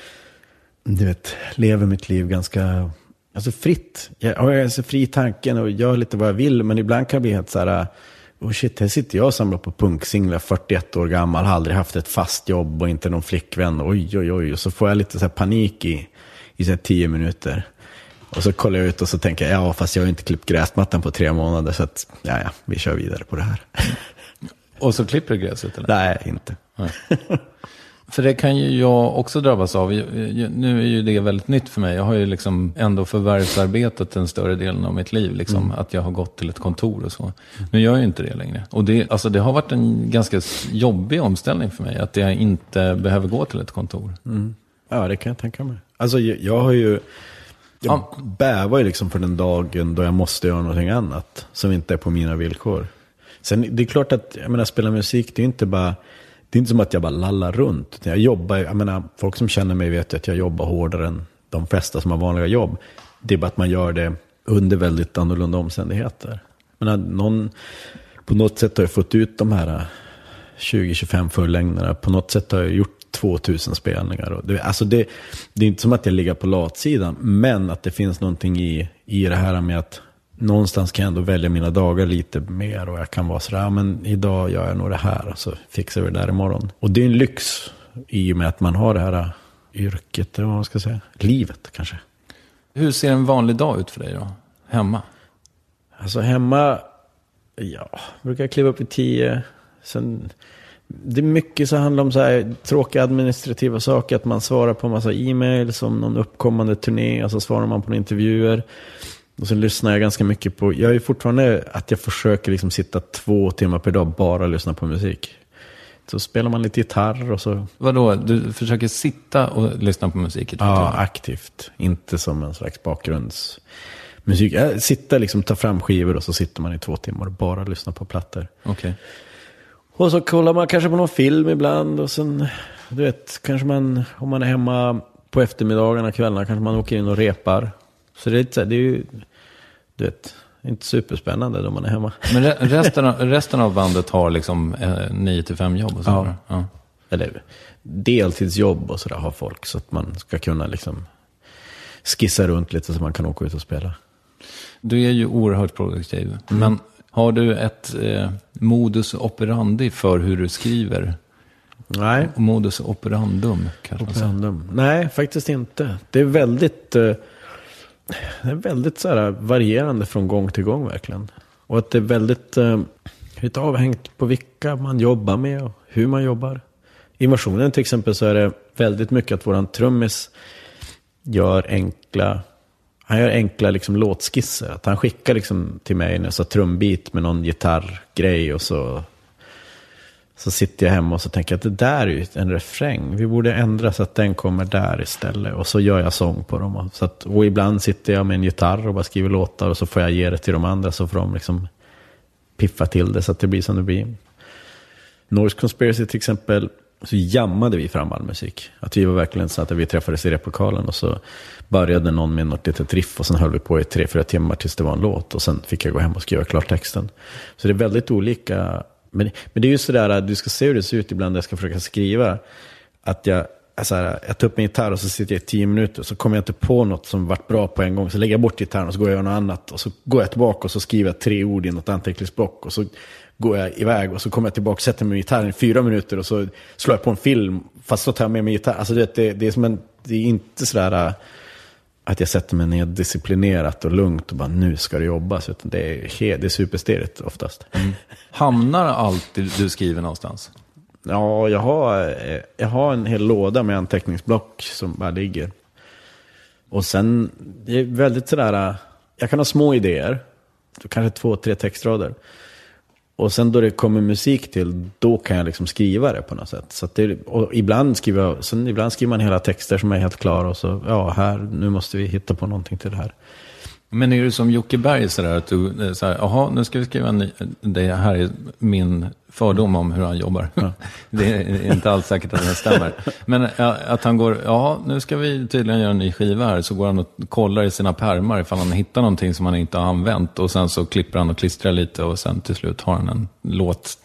du vet, lever mitt liv ganska, alltså fritt. Jag har så fri tanken och gör lite vad jag vill, men ibland kan det bli helt så här, Och shit, här sitter jag och samlar på punksinglar, 41 år gammal, har aldrig haft ett fast jobb och inte någon flickvän. Oj. Och så får jag lite så här panik i så här 10 minuter. Och så kollar jag ut och så tänker jag, ja fast jag har inte klippt gräsmattan på 3 månader, så att ja, vi kör vidare på det här. Och så klipper du gräset eller? Nej, inte. Nej. För det kan ju jag också drabbas av. Nu är ju det väldigt nytt för mig. Jag har ju liksom ändå förvärvsarbetat den större delen av mitt liv. Liksom, att jag har gått till ett kontor och så. Nu gör jag ju inte det längre. Och det har varit en ganska jobbig omställning för mig. Att jag inte behöver gå till ett kontor. Mm. Ja, det kan jag tänka mig. Alltså jag bävar ju liksom för den dagen då jag måste göra någonting annat. Som inte är på mina villkor. Sen det är klart att, jag menar, spela musik, det är inte bara... Det är inte som att jag bara lallar runt. Jag jobbar, jag menar, folk som känner mig vet att jag jobbar hårdare än de flesta som har vanliga jobb. Det är bara att man gör det under väldigt annorlunda omständigheter. Men på något sätt har jag fått ut de här 20-25 förlängningarna. På något sätt har jag gjort 2000 spelningar. Och det är inte som att jag ligger på latsidan. Men att det finns någonting i det här med att någonstans kan jag ändå välja mina dagar lite mer. Och jag kan vara sådär, men idag gör jag nog det här. Och så fixar vi det där imorgon. Och det är en lyx i och med att man har det här yrket, eller vad man ska säga. Livet kanske. Hur ser en vanlig dag ut för dig då? Hemma? Alltså hemma, brukar jag kliva upp i 10. Sen, det är mycket så handlar om så här tråkiga administrativa saker. Att man svarar på en massa e-mail som någon uppkommande turné. Och så svarar man på intervjuer. Och så lyssnar jag ganska mycket på... Jag är fortfarande att jag försöker liksom sitta 2 timmar per dag bara och lyssna på musik. Så spelar man lite gitarr och så... Vadå? Du försöker sitta och lyssna på musik? Ja, aktivt. Inte som en slags bakgrundsmusik. Jag sitter liksom, tar fram skivor och så sitter man i 2 timmar och bara lyssnar på plattor. Okej. Och så kollar man kanske på någon film ibland. Och sen, du vet, kanske man... Om man är hemma på eftermiddagarna, kvällarna, kanske man åker in och repar. Så det är ju, du vet, inte superspännande då man är hemma. Men resten av bandet har liksom 9-5 jobb och så. Ja. Eller deltidsjobb och sådär har folk. Så att man ska kunna liksom skissa runt lite så man kan åka ut och spela. Du är ju oerhört produktiv. Men har du ett modus operandi för hur du skriver? Nej. Modus operandum kanske. Operandum. Nej, faktiskt inte. Det är väldigt så här varierande från gång till gång verkligen. Och att det är väldigt avhängt på vilka man jobbar med och hur man jobbar. I Invasionen till exempel så är det väldigt mycket att våran trummis gör enkla liksom låtskisser. Att han skickar liksom till mig en så trumbit med någon gitarrgrej och så sitter jag hemma och så tänker jag att det där är ju en refräng. Vi borde ändra så att den kommer där istället. Och så gör jag sång på dem. Och ibland sitter jag med en gitarr och bara skriver låtar. Och så får jag ge det till de andra så får de liksom piffa till det så att det blir som det blir. Noise Conspiracy till exempel, så jammade vi fram all musik. Att vi var verkligen så att vi träffades i replokalen och så började någon med något litet riff och sen höll vi på i 3-4 timmar tills det var en låt. Och sen fick jag gå hem och skriva klart texten. Så det är väldigt olika... Men det är ju sådär att du ska se hur det ser ut ibland när jag ska försöka skriva. Att jag tar upp min gitarr och så sitter jag i 10 minuter. Så kommer jag inte på något som varit bra på en gång. Så lägger jag bort gitarren och så går jag och gör något annat. Och så går jag tillbaka och så skriver jag 3 ord i något anteckningsblock. Och så går jag iväg och så kommer jag tillbaka och sätter mig i gitarren i 4 minuter. Och så slår jag på en film fast så tar jag med mig gitarr. Alltså det är inte sådär att jag sätter mig ner disciplinerat och lugnt och bara nu ska det jobbas. Utan det är supersterigt oftast. Hamnar alltid du skriver någonstans? Ja, jag har en hel låda med anteckningsblock som bara ligger. Och sen, det är väldigt sådär, jag kan ha små idéer. Kanske 2-3 textrader. Och sen då det kommer musik till, då kan jag liksom skriva det på något sätt. Så att ibland skriver man hela texter som är helt klara. Och så, nu måste vi hitta på någonting till det här. Men är det som Jocke Berg sådär att du säger, jaha, nu ska vi skriva det här är min fördom om hur han jobbar. Ja. Det är inte alls säkert att det stämmer. Men att han går, ja, nu ska vi tydligen göra en ny skiva här. Så går han och kollar i sina pärmar ifall han hittar någonting som han inte har använt. Och sen så klipper han och klistrar lite och sen till slut har han en låt.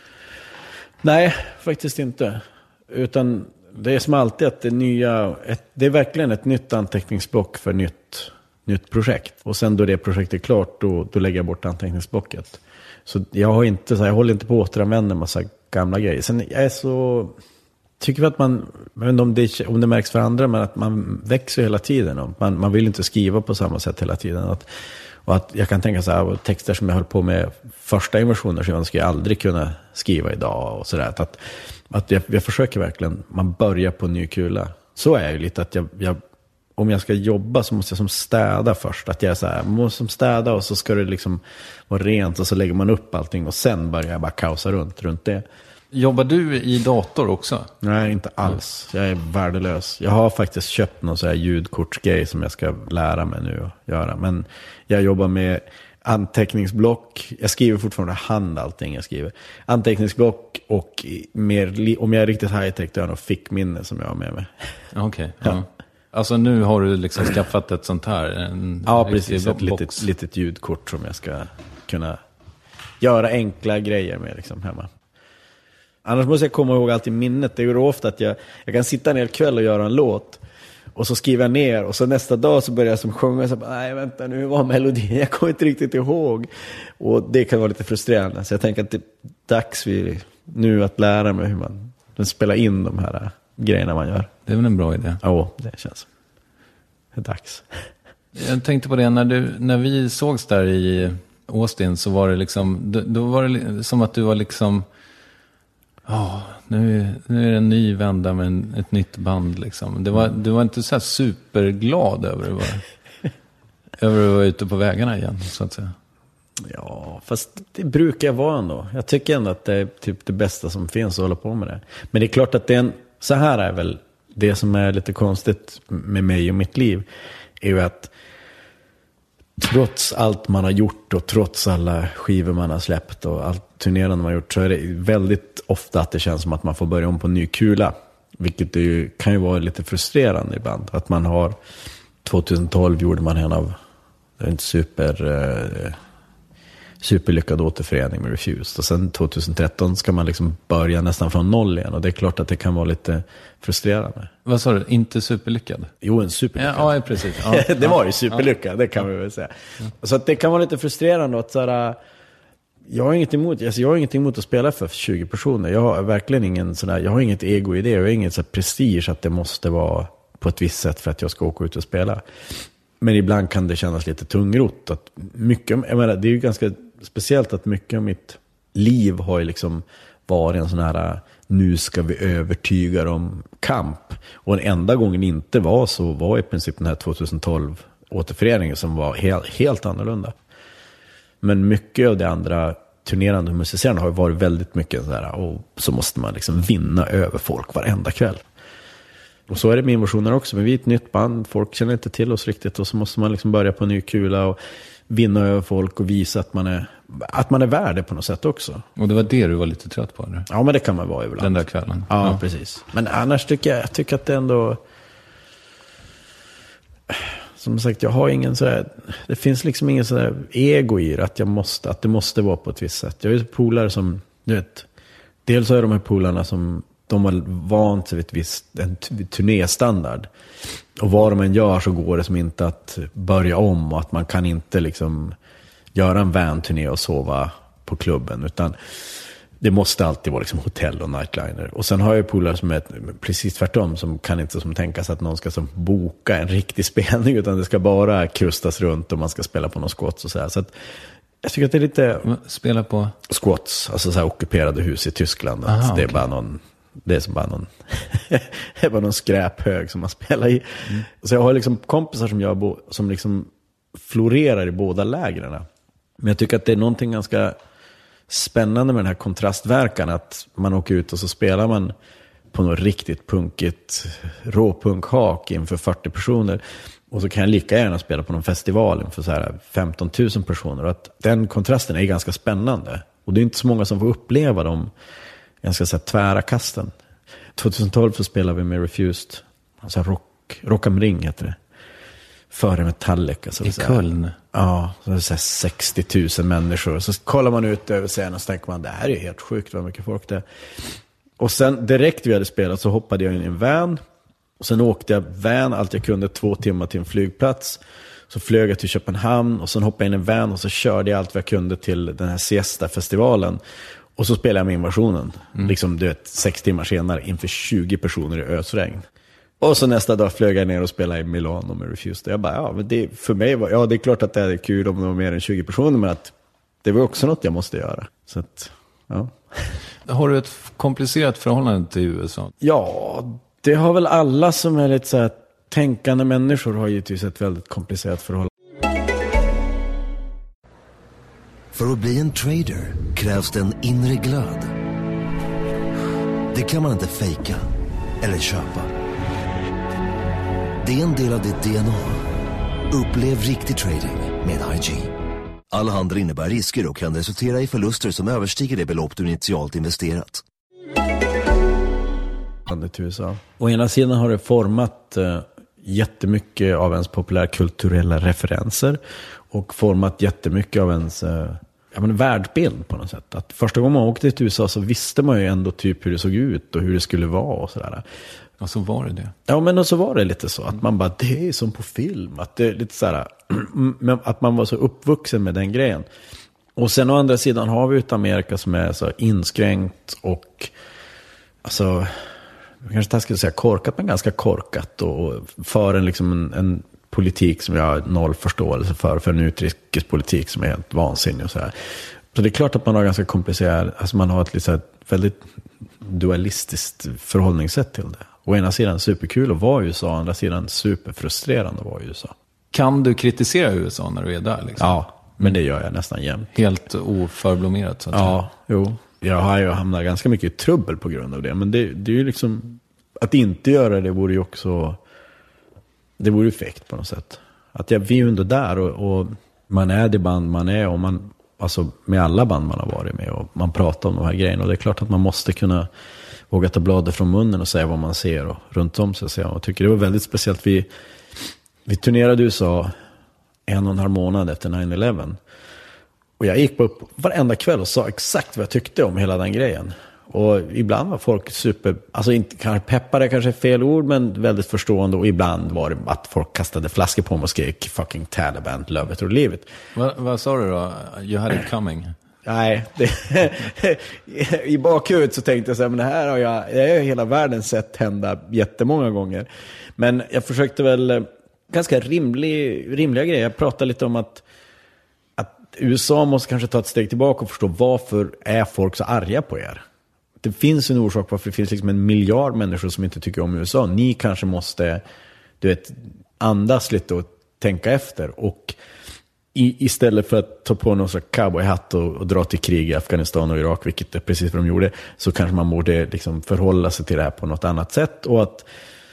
Nej, faktiskt inte. Utan det är som alltid att det är verkligen ett nytt anteckningsblock för nytt projekt. Och sen då det projektet är klart, då lägger jag bort anteckningsblocket. Så jag håller inte på att återanvända en massa gamla grejer. Sen jag är så... Tycker vi att man, jag vet inte om det märks för andra, men att man växer hela tiden. Och man vill inte skriva på samma sätt hela tiden. Och att jag kan tänka så här, texter som jag höll på med första inversioner som jag skulle aldrig kunna skriva idag och sådär. Att jag försöker verkligen, man börjar på en ny kula. Så är jag ju lite att jag om jag ska jobba så måste jag som städa först. Att jag är så här, man måste som städa och så ska det liksom vara rent och så lägger man upp allting och sen börjar jag bara kaosa runt det. Jobbar du i dator också? Nej, inte alls. Jag är värdelös. Jag har faktiskt köpt någon så här ljudkortsgrej som jag ska lära mig nu att göra. Men jag jobbar med anteckningsblock. Jag skriver fortfarande hand allting jag skriver. Anteckningsblock och mer, om jag är riktigt high-tech, då har jag nog fickminne som jag har med mig. Okej. Ja. Alltså nu har du liksom skaffat ett sånt här. Ja, precis. Ett litet ljudkort som jag ska kunna göra enkla grejer med liksom hemma. Annars måste jag komma ihåg allt i minnet. Det är ju ofta att jag kan sitta ner kväll och göra en låt. Och så skriver jag ner. Och så nästa dag så börjar jag som sjunga. Så nej, vänta, nu var melodin. Jag kommer inte riktigt ihåg. Och det kan vara lite frustrerande. Så jag tänker att det är dags nu att lära mig hur man spelar in de här grejerna man gör. Det är väl en bra idé? Ja, det känns. Det är dags. Jag tänkte på det, när vi sågs där i Austin så var det liksom, då var det som att du var liksom, nu är det en ny vända med ett nytt band liksom. Du var inte så här superglad över att vara ute på vägarna igen, så att säga. Ja, fast det brukar jag vara ändå. Jag tycker ändå att det är typ det bästa som finns att hålla på med det. Men det är klart att så här är väl det som är lite konstigt med mig och mitt liv, är ju att trots allt man har gjort och trots alla skivor man har släppt och allt turnerande man har gjort, så är det väldigt ofta att det känns som att man får börja om på en ny kula. Vilket kan ju vara lite frustrerande ibland. Att man har 2012 gjorde man en av en superlyckad återförening med Refused. Och sen 2013 ska man liksom börja nästan från noll igen. Och det är klart att det kan vara lite frustrerande. Vad sa du? Inte superlyckad? Jo, en superlyckad. Ja, precis. Ja. Det var ju superlyckad, det kan vi väl säga. Så att det kan vara lite frustrerande att sådär, jag har inget emot att spela för 20 personer. Jag har verkligen jag har inget ego i det. Jag har inget så prestige att det måste vara på ett visst sätt för att jag ska åka ut och spela. Men ibland kan det kännas lite tungrott. Att mycket, jag menar, det är ju ganska speciellt att mycket av mitt liv har ju liksom varit en sån här, nu ska vi övertyga om kamp. Och den enda gången inte var i princip den här 2012 återföreningen som var helt annorlunda. Men mycket av det andra turnerande musicerande har ju varit väldigt mycket så här, och så måste man liksom vinna över folk varenda kväll. Och så är det med inversioner också. Men vi är ett nytt band, folk känner inte till oss riktigt. Och så måste man liksom börja på en ny kula och vinna över folk och visa att man är värd det på något sätt också. Och det var det du var lite trött på, eller? Ja, men det kan man vara ibland. Den där kvällen. Ja, precis. Men annars tycker jag att det ändå, som sagt, jag har ingen så här, det finns liksom ingen så här ego i det, att det måste vara på ett visst sätt. Jag är polare som, du vet, dels så är de här polarna som de har vant sig vid en turnérstandard. Och vad de än gör så går det som inte att börja om. Och att man kan inte liksom göra en van-turné och sova på klubben. Utan det måste alltid vara liksom hotell och nightliner. Och sen har jag polare som är precis tvärtom. Som kan inte som tänka sig att någon ska som boka en riktig spelning. Utan det ska bara kustas runt och man ska spela på någon squats och så här. Så att jag tycker att det är lite... Spela på? Squats, alltså så här ockuperade hus i Tyskland. Aha, det är bara någon... Det är som bara någon det är bara någon skräphög som man spelar i. Så jag har liksom kompisar som liksom florerar i båda lägren. Men jag tycker att det är någonting ganska spännande med den här kontrastverkan. Att man åker ut och så spelar man på något riktigt punkigt råpunkhak inför 40 personer. Och så kan jag lika gärna spela på någon festival inför så här 15 000 personer. Och att den kontrasten är ganska spännande. Och det är inte så många som får uppleva dem ganska så här tvära kasten. 2012 så spelade vi med Refused. Alltså Rock am Ring heter det. Före Metallica. Så i Köln? Ja, så det är så 60 000 människor. Så kollar man ut över scenen och så tänker man, det här är helt sjukt vad mycket folk det är. Och sen direkt vi hade spelat så hoppade jag in i en van. Och sen åkte jag van allt jag kunde 2 timmar till en flygplats. Så flög jag till Köpenhamn och sen hoppade jag in i en van och så körde jag allt vad jag kunde till den här Siesta-festivalen. Och så spelade jag med Invasionen. Liksom, du vet, 6 timmar senare inför 20 personer i ösregn. Och så nästa dag flög jag ner och spelade i Milano med Refused. Jag bara, men det, för mig var, det är klart att det är kul om det var mer än 20 personer, men att det var också något jag måste göra. Så att, ja. Har du ett komplicerat förhållande till USA? Ja, det har väl alla som är lite så här tänkande människor har givetvis ett väldigt komplicerat förhållande. För att bli en trader krävs det en inre glöd. Det kan man inte fejka eller köpa. Det är en del av ditt DNA. Upplev riktig trading med IG. All handel innebär risker och kan resultera i förluster som överstiger det belopp du initialt investerat. Till USA. Å ena sidan har det format jättemycket av ens populärkulturella referenser och format jättemycket av ens världsbild på något sätt. Att första gången man åkte till USA så visste man ju ändå typ hur det såg ut och hur det skulle vara och sådär. Och så var det. Ja, men så var det lite så att man bara, det är som på film, att det är lite sådär, att man var så uppvuxen med den grejen. Och sen å andra sidan har vi ut Amerika som är så inskränkt och alltså, kanske jag skulle säga korkat, men ganska korkat och för en liksom en politik som jag har noll förståelse för en utrikespolitik som är helt vansinnig och så här. Så det är klart att man har ganska komplicerat, alltså man har ett liksom väldigt dualistiskt förhållningssätt till det. Å ena sidan superkul att vara i USA, å andra sidan superfrustrerande att vara i USA. Kan du kritisera USA när du är där? Liksom? Ja, men det gör jag nästan jämt. Helt oförblommerat så att säga. Ja, jo. Jag har ju hamnat ganska mycket i trubbel på grund av det. Men det är ju liksom, att inte göra det vore ju också, det vore ju fegt på något sätt. Att vi är ju ändå där och man är det band man är och man, alltså med alla band man har varit med och man pratar om de här grejerna. Och det är klart att man måste kunna våga ta bladet från munnen och säga vad man ser och runt om sig. Så jag tycker det var väldigt speciellt. Vi turnerade i USA 1,5 månad efter 9/11. Och jag gick upp varenda kväll och sa exakt vad jag tyckte om hela den grejen. Och ibland var folk alltså inte kanske peppade, kanske fel ord, men väldigt förstående. Och ibland var det att folk kastade flaskor på mig och skrek fucking Taliban, love it or leave it. Vad sa du då? You had it coming. Nej, i bakhuvudet så tänkte jag så här, men det här har jag hela världen sett hända jättemånga gånger. Men jag försökte väl ganska rimliga grejer. Jag pratade lite om att USA måste kanske ta ett steg tillbaka och förstå varför är folk så arga på er. Det finns en orsak varför det finns liksom 1 miljard människor som inte tycker om USA. Ni kanske måste, andas lite och tänka efter. Och istället för att ta på någon slags cowboyhatt och dra till krig i Afghanistan och Irak, vilket är precis vad de gjorde, så kanske man borde liksom förhålla sig till det här på något annat sätt. Och att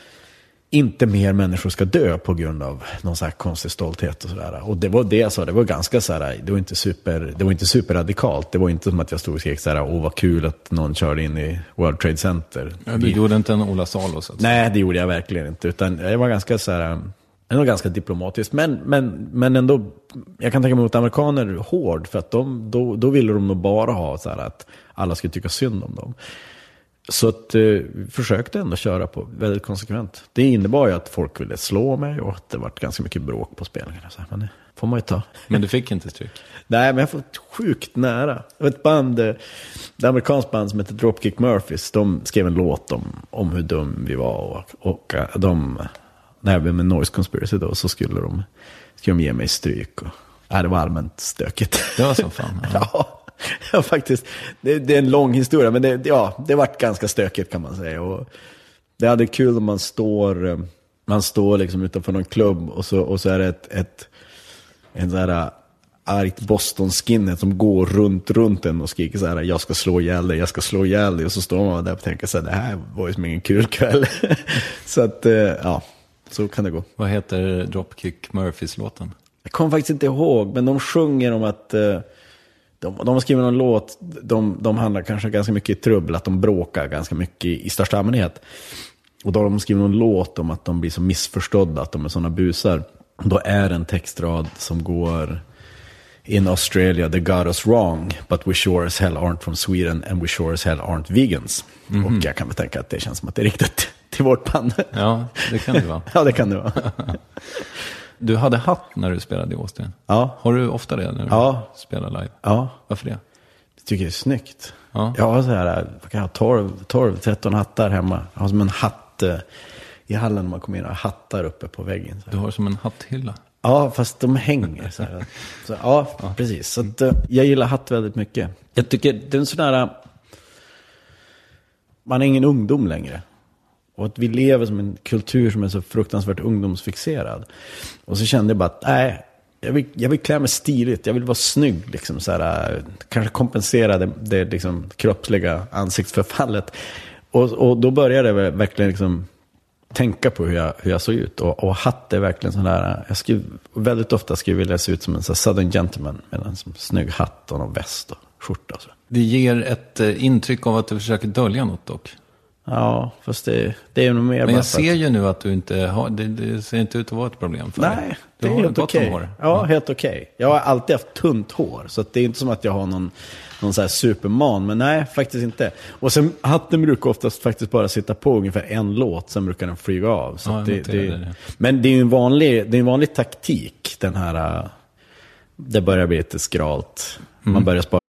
inte mer människor ska dö på grund av någon så här konstig stolthet och sådär. Och det var det jag sa, det var ganska så här, det var inte superradikalt. Det var inte som att jag stod och skrek så här, vad kul att någon körde in i World Trade Center. Ja, du gjorde inte en Ola Salo så att Nej, det gjorde jag verkligen inte, utan jag var ganska så här, ändå ganska diplomatisk, men ändå, jag kan tänka mig mot amerikaner hård, för att då ville de nog bara ha så här att alla skulle tycka synd om dem. Så att försökte ändå köra på väldigt konsekvent. Det innebar ju att folk ville slå mig och att det var ganska mycket bråk på spelningarna. Så, men det får man ju ta. Men du fick inte stryk? Nej, men jag får sjukt nära. Det var ett band, det amerikanskt band som heter Dropkick Murphys. De skrev en låt om hur dum vi var och när vi med Noise Conspiracy då, så skulle de ge mig stryk. Och, det var allmänt stökigt. Det var så fan. Ja. Ja, faktiskt. Det är en lång historia, men det var ganska stökigt kan man säga. Och det hade kul om man står liksom utanför någon klubb och så är det en så här argt Boston skinhead som går runt en och skriker så här, jag ska slå ihjäl dig, och så står man där och tänker så här, det här var ju som ingen kul kväll. Så att, ja, så kan det gå. Vad heter Dropkick Murphys-låten? Jag kommer faktiskt inte ihåg, men de sjunger om att de har skrivit någon låt, de handlar kanske ganska mycket i trubbel, att de bråkar ganska mycket i största allmänhet. Och då har de skrivit någon låt om att de blir så missförstådda, att de är sådana busar. Då är en textrad som går: In Australia they got us wrong, but we sure as hell aren't from Sweden and we sure as hell aren't vegans. Mm-hmm. Och jag kan väl tänka att det känns som att det är riktigt till vårt band. Ja, det kan det vara. Ja, det kan det vara. Du hade hatt när du spelade i Austin. Ja. Har du ofta det när du spelar live? Ja. Varför det? Jag tycker det är snyggt. Ja. Jag har så här, vad kan jag ha, 12-13 hattar hemma. Jag har som en hatt i hallen när man kommer in och hattar uppe på väggen. Du har som en hatthylla. Ja, fast de hänger så här. Så, ja, precis. Så att, jag gillar hatt väldigt mycket. Jag tycker det är en sån där... Man är ingen ungdom längre. Och att vi lever som en kultur som är så fruktansvärt ungdomsfixerad. Och så kände jag bara att nej, jag vill klä mig stiligt. Jag vill vara snygg. Liksom, så här, kanske kompensera det liksom, kroppsliga ansiktsförfallet. Och då började jag verkligen liksom, tänka på hur jag såg ut. Och hatt är verkligen sån där... väldigt ofta skulle jag vilja se ut som en så southern gentleman. Med en snygg hatt och någon väst och skjorta. Och så. Det ger ett intryck av att du försöker dölja något dock. Ja, fast det är nog mer. Men jag ser ju nu att du inte har... Det ser inte ut att vara ett problem för dig. Nej, det är helt okej. Ja, helt okej. Jag har alltid haft tunt hår. Så att det är inte som att jag har någon så här superman. Men nej, faktiskt inte. Och sen hatten brukar oftast faktiskt bara sitta på ungefär en låt. Sen brukar den flyga av. Så det. Men det är ju en vanlig taktik. Den här... Det börjar bli lite skralt. Man börjar spara.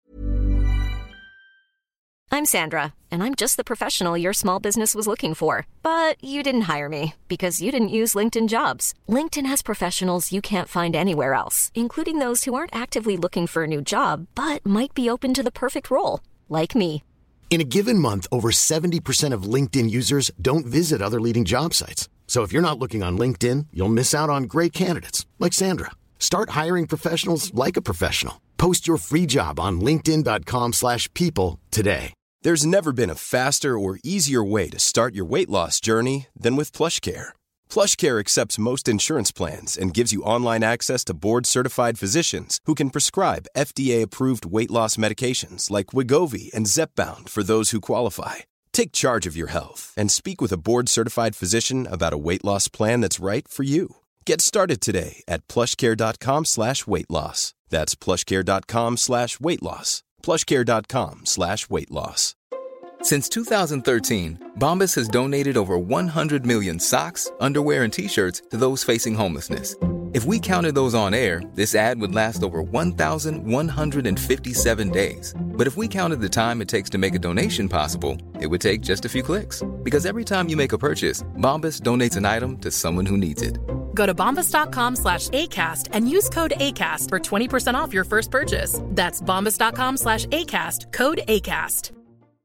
I'm Sandra, and I'm just the professional your small business was looking for. But you didn't hire me because you didn't use LinkedIn Jobs. LinkedIn has professionals you can't find anywhere else, including those who aren't actively looking for a new job, but might be open to the perfect role, like me. In a given month, over 70% of LinkedIn users don't visit other leading job sites. So if you're not looking on LinkedIn, you'll miss out on great candidates, like Sandra. Start hiring professionals like a professional. Post your free job on linkedin.com/people today. There's never been a faster or easier way to start your weight loss journey than with PlushCare. PlushCare accepts most insurance plans and gives you online access to board-certified physicians who can prescribe FDA-approved weight loss medications like Wegovy and Zepbound for those who qualify. Take charge of your health and speak with a board-certified physician about a weight loss plan that's right for you. Get started today at plushcare.com/weightloss. That's plushcare.com/weightloss. plushcare.com/weightloss. Since 2013, Bombas has donated over 100 million socks, underwear, and T-shirts to those facing homelessness. If we counted those on air, this ad would last over 1,157 days. But if we counted the time it takes to make a donation possible, it would take just a few clicks. Because every time you make a purchase, Bombas donates an item to someone who needs it. Go to bombas.com/ACAST and use code ACAST for 20% off your first purchase. That's bombas.com/ACAST, code ACAST.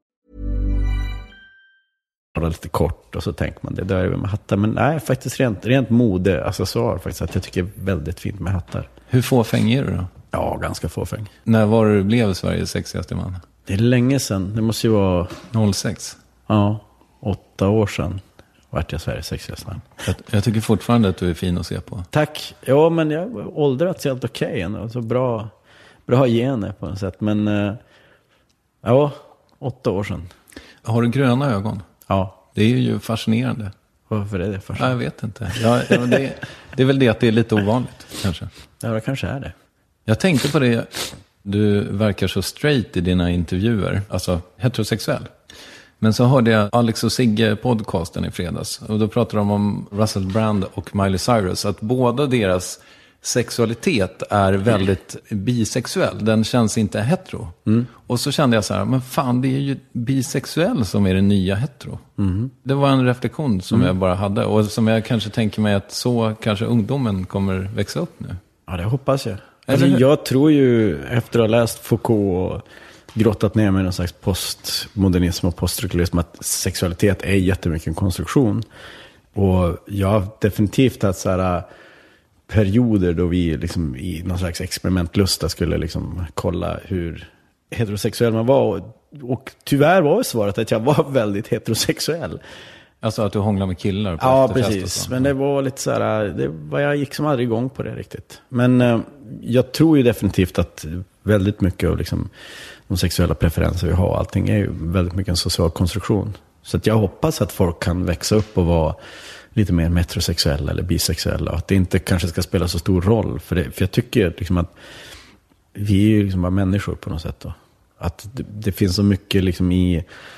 Lite kort och så tänker man det där är med hattar. Men nej, faktiskt rent mode accessoar faktiskt att jag tycker det är väldigt fint med hattar. Hur fåfäng är du då? Ja, ganska fåfäng. När var du blev Sveriges sexigaste man? Det är länge sedan. Det måste ju vara... 06? Ja, 8 år sedan vart jag Sveriges sexigaste man. Jag tycker fortfarande att du är fin att se på. Tack. Ja, men jag har åldrats helt okej. Så bra gener på något sätt. Men ja, 8 år sedan. Har du gröna ögon? Ja. Det är ju fascinerande. Varför är det fascinerande? Jag vet inte. Det är väl det att det är lite ovanligt, kanske. Ja, det kanske är det. Jag tänkte på det. Du verkar så straight i dina intervjuer. Alltså heterosexuell. Men så hörde jag Alex och Sigge podcasten i fredags. Och då pratade de om Russell Brand och Miley Cyrus. Att båda deras sexualitet är väldigt bisexuell. Den känns inte hetero. Och så kände jag så här, men fan, det är ju bisexuell som är det nya hetero. Det var en reflektion som jag bara hade. Och som jag kanske tänker mig att så kanske ungdomen kommer växa upp nu. Ja, det hoppas jag. Alltså, jag tror ju, efter att ha läst Foucault och grottat ner med någon slags postmodernism och poststrukturalism, att sexualitet är jättemycket en konstruktion. Och jag har definitivt haft så här perioder då vi liksom i någon slags experimentlusta skulle liksom kolla hur heterosexuell man var. Och tyvärr var svaret att jag var väldigt heterosexuell. Alltså att du hånglar med killar på ja, precis. Men det var lite så här, jag gick som aldrig igång på det riktigt. Men jag tror ju definitivt att väldigt mycket av liksom de sexuella preferenser vi har, allting är ju väldigt mycket en social konstruktion. Så att jag hoppas att folk kan växa upp och vara lite mer metrosexuella eller bisexuella. Att det inte kanske ska spela så stor roll. För jag tycker liksom att vi är ju liksom bara människor på något sätt då. Att det finns så mycket liksom i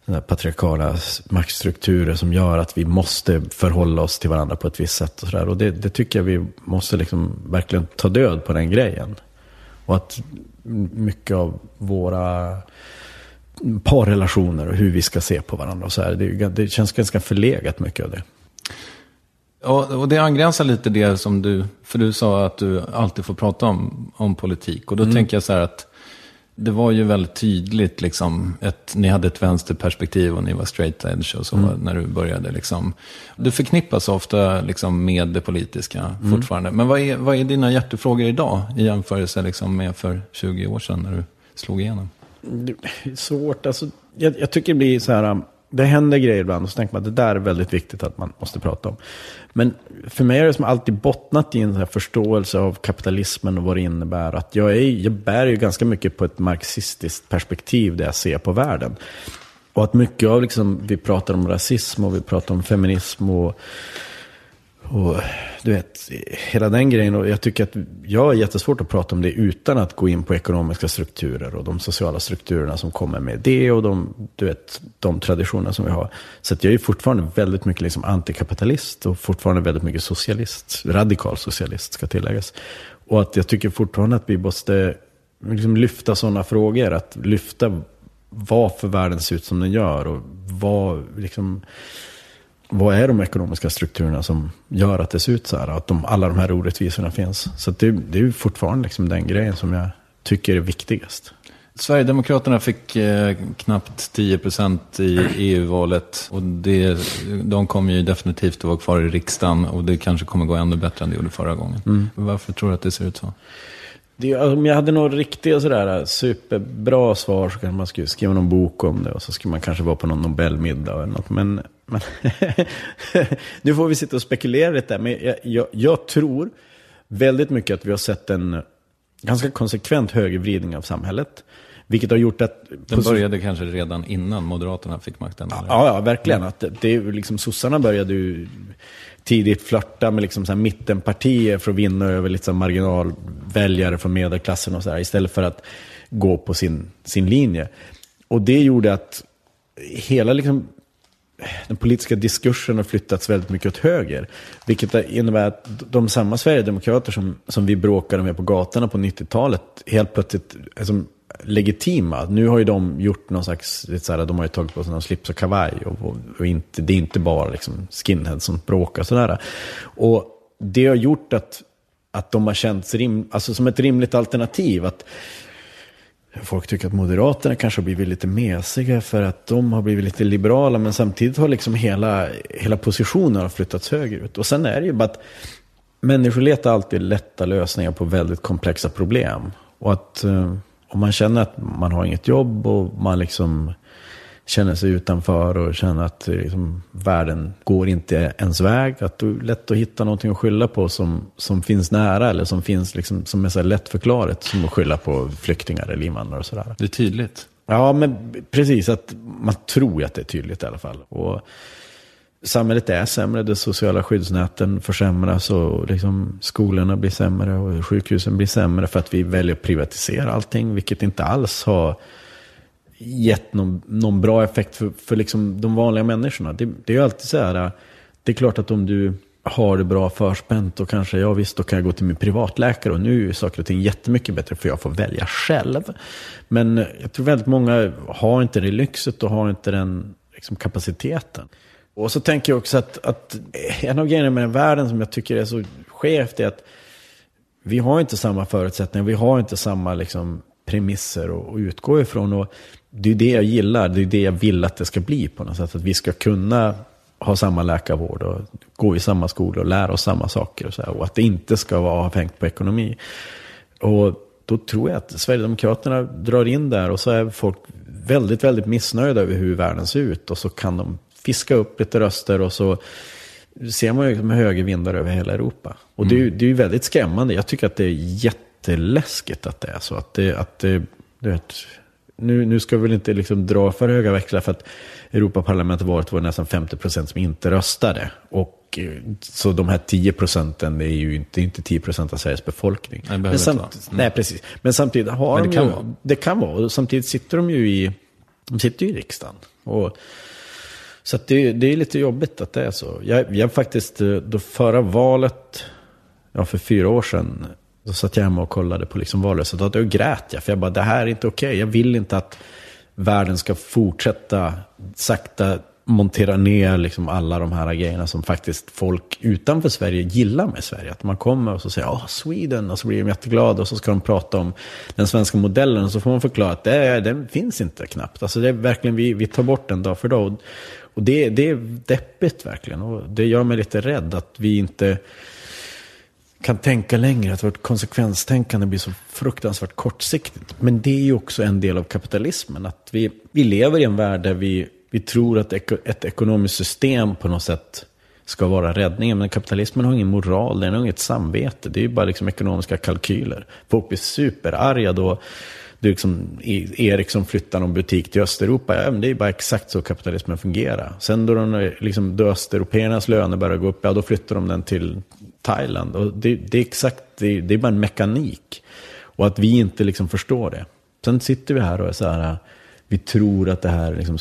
den här patriarkala maktstrukturer som gör att vi måste förhålla oss till varandra på ett visst sätt och sådär. Och det tycker jag vi måste liksom verkligen ta död på den grejen. Och att mycket av våra parrelationer och hur vi ska se på varandra och så här, det känns ganska förlegat mycket av det. Och det angränsar lite det som du sa att du alltid får prata om politik. Och då tänker jag så här att det var ju väldigt tydligt liksom, ni hade ett vänsterperspektiv och ni var straight edge och så när du började liksom. Du förknippas ofta liksom med det politiska fortfarande. Men vad är dina hjärtefrågor idag i jämförelse liksom med för 20 år sedan när du slog igenom? Det är svårt, alltså, jag tycker det blir så här, det händer grejer ibland och så tänker man att det där är väldigt viktigt att man måste prata om. Men för mig är det som alltid bottnat i en så här förståelse av kapitalismen och vad det innebär. Att jag bär ju ganska mycket på ett marxistiskt perspektiv där jag ser på världen. Och att mycket av liksom, vi pratar om rasism och vi pratar om feminism och du vet, hela den grejen. Och jag tycker att jag är jättesvårt att prata om det utan att gå in på ekonomiska strukturer och de sociala strukturerna som kommer med det och de traditioner som vi har. Så att jag är fortfarande väldigt mycket liksom antikapitalist och fortfarande väldigt mycket socialist, radikal socialist ska tilläggas. Och att jag tycker fortfarande att vi måste liksom lyfta sådana frågor, att lyfta varför världen ser ut som den gör och vad är de ekonomiska strukturerna som gör att det ser ut så här? Att alla de här orättvisorna finns. Så att det är ju fortfarande liksom den grejen som jag tycker är viktigast. Sverigedemokraterna fick knappt 10% i EU-valet. Och de kommer ju definitivt att vara kvar i riksdagen. Och det kanske kommer gå ännu bättre än det gjorde förra gången. Varför tror du att det ser ut så? Om jag hade några riktiga sådär superbra svar så kanske man skulle skriva någon bok om det. Och så skulle man kanske vara på någon Nobelmiddag eller något. Men nu får vi sitta och spekulera lite. Men jag tror väldigt mycket att vi har sett en ganska konsekvent högervridning av samhället. Vilket har gjort att... Den började kanske redan innan Moderaterna fick makten. Eller? Ja, verkligen. Att det är liksom, sossarna började ju tidigt flörta med liksom så här mittenpartier för att vinna över lite så här marginalväljare från medelklassen och så här, istället för att gå på sin linje. Och det gjorde att hela liksom den politiska diskursen har flyttats väldigt mycket åt höger. Vilket innebär att de samma Sverigedemokrater som vi bråkade med på gatorna på 90-talet helt plötsligt alltså, legitima. Nu har ju de gjort någon slags, så här, de har ju tagit på sig någon slips och kavaj och inte, det är inte bara liksom skinheads som bråkar sådär. Och det har gjort att de har känts alltså som ett rimligt alternativ, att folk tycker att Moderaterna kanske har blivit lite mesiga för att de har blivit lite liberala, men samtidigt har liksom hela positionen har flyttats högerut. Och sen är det ju bara att människor letar alltid lätta lösningar på väldigt komplexa problem. Och att om man känner att man har inget jobb och man liksom känner sig utanför och känner att liksom, världen går inte ens väg, att det är lätt att hitta någonting att skylla på som finns nära eller som finns liksom, som är så lätt förklarat som att skylla på flyktingar eller invandrare och sådär. Det är tydligt. Ja, men precis, att man tror att det är tydligt i alla fall. Och samhället är sämre, de sociala skyddsnäten försämras och liksom skolorna blir sämre och sjukhusen blir sämre för att vi väljer att privatisera allting, vilket inte alls har gett någon bra effekt för liksom de vanliga människorna. Det är ju alltid så här, det är klart att om du har det bra förspänt och kanske, ja visst, då kan jag gå till min privatläkare och nu är saker och ting jättemycket bättre för jag får välja själv. Men jag tror väldigt många har inte det lyxet och har inte den liksom, kapaciteten. Och så tänker jag också att en av grejerna med den världen som jag tycker är så skevt är att vi har inte samma förutsättningar, vi har inte samma liksom, premisser att utgå ifrån, och det är det jag gillar, det är det jag vill att det ska bli på något sätt, att vi ska kunna ha samma läkarvård och gå i samma skola och lära oss samma saker och så här, och att det inte ska vara avhängt på ekonomi. Och då tror jag att Sverigedemokraterna drar in där och så är folk väldigt, väldigt missnöjda över hur världen ser ut, och så kan de fiska upp lite röster och så ser man ju med högervindar över hela Europa. Och det är ju väldigt skrämmande. Jag tycker att det är jätteläskigt att det är så. Att det du vet, nu ska vi väl inte liksom dra för höga växlar, för att Europaparlamentet var nästan 50% som inte röstade. Och så de här 10% är ju inte 10% av Sveriges befolkning. Nej, precis. Men samtidigt har det kan vara. Och samtidigt sitter de ju De sitter ju i riksdagen. Så att det är lite jobbigt att det är så. Jag faktiskt, då förra valet, för 4 år sedan, då satt jag hemma och kollade på liksom valresultatet och grät jag. För jag bara, det här är inte okej. Jag vill inte att världen ska fortsätta sakta montera ner liksom alla de här grejerna som faktiskt folk utanför Sverige gillar med Sverige. Att man kommer och så säger Sweden, och så blir de jätteglada och så ska de prata om den svenska modellen och så får man förklara att den finns inte knappt. Alltså det är verkligen, vi tar bort den dag för dag. Och det är deppigt verkligen, och det gör mig lite rädd att vi inte kan tänka längre, att vårt konsekvenstänkande blir så fruktansvärt kortsiktigt. Men det är ju också en del av kapitalismen, att vi lever i en värld där vi tror att ett ekonomiskt system på något sätt ska vara räddningen. Men kapitalismen har ingen moral, den har inget samvete. Det är ju bara liksom ekonomiska kalkyler. Folk blir superarga då. Det är liksom Ericsson flyttar någon butik till Östeuropa. Ja, men det är bara exakt så kapitalismen fungerar. Sen då östeuropeernas löner börjar gå upp, då flyttar de den till Thailand. Och det är exakt, det är bara en mekanik. Och att vi inte liksom förstår det. Sen sitter vi här och är så här, vi tror att det här är liksom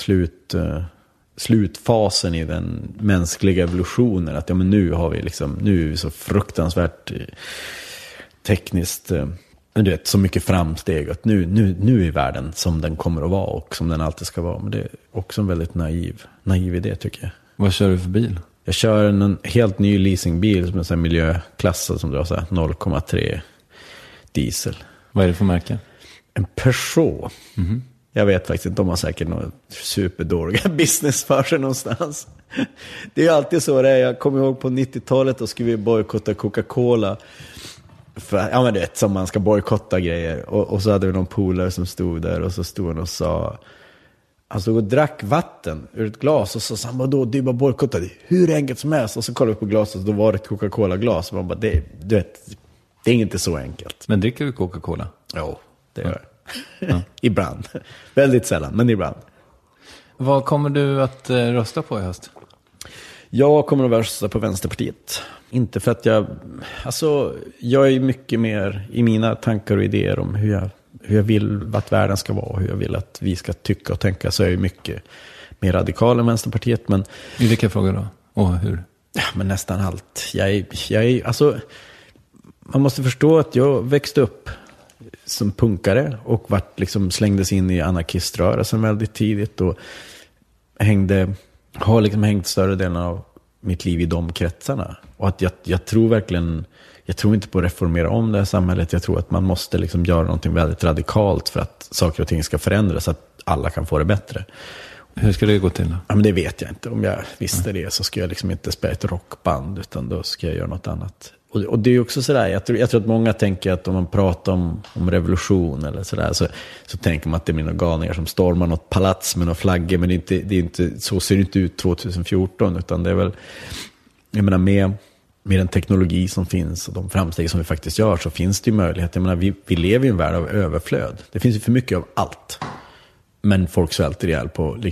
slutfasen i den mänskliga evolutionen. Att men nu är vi så fruktansvärt tekniskt, så mycket framsteg. Att nu är världen som den kommer att vara och som den alltid ska vara. Men det är också en väldigt naiv idé, tycker jag. Vad kör du för bil? Jag kör en helt ny leasingbil som är en miljöklassad som drar 0,3 diesel. Vad är det för märke? En Peugeot. Mm-hmm. Jag vet faktiskt inte, de har säkert några superdåliga business för sig någonstans. Det är ju alltid så det är. Jag kommer ihåg på 90-talet och skulle vi bojkotta Coca-Cola. Men du vet, som man ska bojkotta grejer. Och så hade vi någon polare som stod där och så stod han och sa... Han stod och drack vatten ur ett glas och så sa han, då det är bara bojkotta det. Hur enkelt som helst. Och så kollade vi på glaset och då var det ett Coca-Cola-glas. Man bara, det är inte så enkelt. Men dricker du Coca-Cola? Jo, det gör jag. Ja. Ibland. Väldigt sällan, men ibland. Vad kommer du att rösta på i höst? Jag kommer att rösta på Vänsterpartiet. Inte för att jag är mycket mer i mina tankar och idéer om hur jag vill att världen ska vara och hur jag vill att vi ska tycka och tänka, så är jag mycket mer radikal än Vänsterpartiet. Men i vilka frågor då? Och hur? Ja, men nästan allt. Man måste förstå att jag växte upp som punkare och slängdes in i anarkiströrelsen väldigt tidigt och har hängt större delen av mitt liv i de kretsarna. Och att jag tror inte på att reformera om det här samhället. Jag tror att man måste göra någonting väldigt radikalt för att saker och ting ska förändras så att alla kan få det bättre. Hur ska det gå till då? Ja, men det vet jag inte. Om jag visste det så ska jag inte spela ett rockband, utan då ska jag göra något annat. Och det är också sådär, jag tror att många tänker att om man pratar om revolution eller sådär, så tänker man att det blir några galningar som stormar något palats med några flaggor, men det är inte, så ser det inte ut 2014, utan det är väl, jag menar, med den teknologi som finns och de framsteg som vi faktiskt gör, så finns det ju möjlighet. Jag menar, vi lever i en värld av överflöd. Det finns ju för mycket av allt. Men folk svälter ihjäl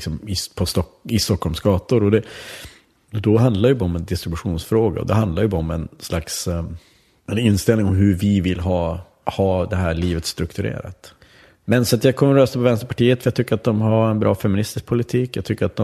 i Stockholms gator, och då handlar det ju om en distributionsfråga, och det handlar ju om en slags en inställning om hur vi vill ha det här livet strukturerat. Men så att jag kommer att rösta på Vänsterpartiet, för jag tycker att de har en bra feministisk politik. Jag tycker att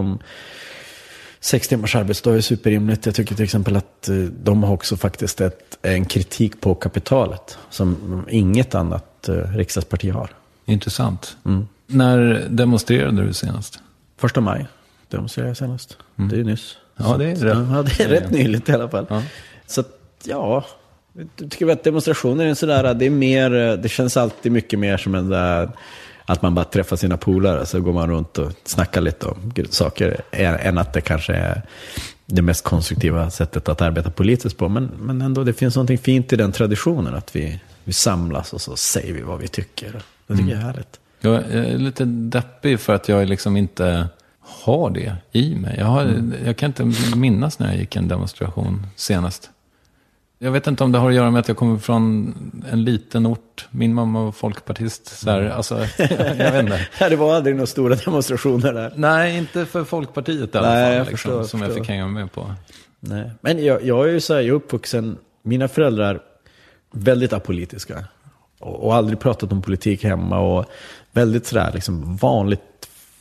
6 timmars arbetsdag är superrimligt. Jag tycker till exempel att de har också faktiskt en kritik på kapitalet som inget annat riksdagsparti har. Intressant. Mm. När demonstrerade du senast? 1 maj demonstrerade jag senast. Det är ju nyss. Ja, det är rätt. Ja, det är rätt nyligt i alla fall. Ja. Så jag tycker att demonstrationer är sådär, det är mer, det känns alltid mycket mer som en där, att man bara träffar sina polare, så går man runt och snackar lite om saker, än att det kanske är det mest konstruktiva sättet att arbeta politiskt på. Men ändå, det finns någonting fint i den traditionen, att vi samlas och så säger vi vad vi tycker. Det tycker jag är härligt. Jag är lite deppig för att jag inte har det i mig. Jag kan inte minnas när jag gick en demonstration senast. Jag vet inte om det har att göra med att jag kommer från en liten ort. Min mamma var folkpartist. Så här, alltså, jag vet inte. Det var aldrig några stora demonstrationer där. Nej, inte för Folkpartiet i alla fall. Jag förstår. Jag fick hänga med på. Nej. Men jag är ju så här, jag är uppvuxen. Mina föräldrar väldigt apolitiska. Och aldrig pratat om politik hemma. Och väldigt sådär vanligt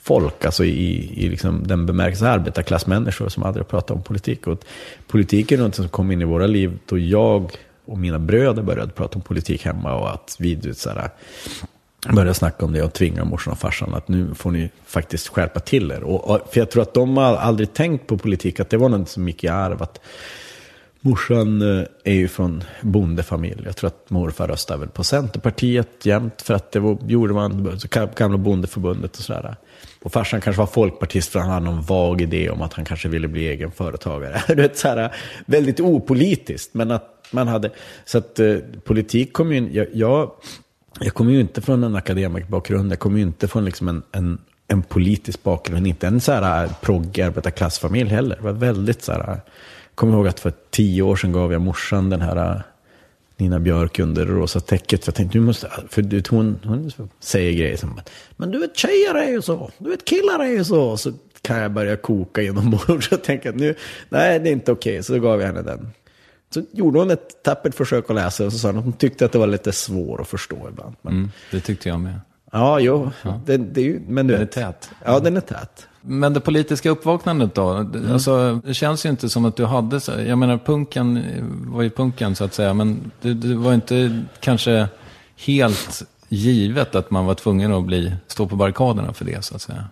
folk, alltså i liksom den bemärkelse arbetarklassmänniskor som aldrig har pratat om politik. Och politik är något som kom in i våra liv då jag och mina bröder började prata om politik hemma, och att vi började snacka om det och tvinga morsan och farsan att nu får ni faktiskt skärpa till er. För jag tror att de har aldrig tänkt på politik, att det var något som gick i arv. Att morsan är ju från bondefamilj. Jag tror att morfar röstade väl på Centerpartiet jämt, för att det gjorde man, gamla bondeförbundet och sådär. Och farsan kanske var folkpartist för han hade någon vag idé om att han kanske ville bli egen företagare. Det är så här, väldigt opolitiskt, men att man hade, så att politik kom ju in, jag kommer ju inte från en akademikbakgrund, jag kommer ju inte från liksom en politisk bakgrund, inte en så här progg-arbetarklassfamilj heller. Det var väldigt så här, jag kommer ihåg att för 10 år sedan gav jag morsan den här Nina Björk under rosa täcket, för jag tänkte, hon säger grejer som, men du vet, tjejer är ju så, du vet, killar är ju så kan jag börja koka genom bord, så jag tänker att nu, nej, det är inte okej. Så då gav jag henne den. Så gjorde hon ett tappert försök att läsa, och så sa hon tyckte att det var lite svår att förstå ibland. Men... det tyckte jag med. Ja, jo. Ja. Det är ju, men den är tät. Ja, den är tät. Men det politiska uppvaknandet då? Alltså, det känns ju inte som att du hade... Jag menar, punken var ju punken så att säga. Men det var inte kanske helt givet att man var tvungen att stå på barrikaderna för det så att säga.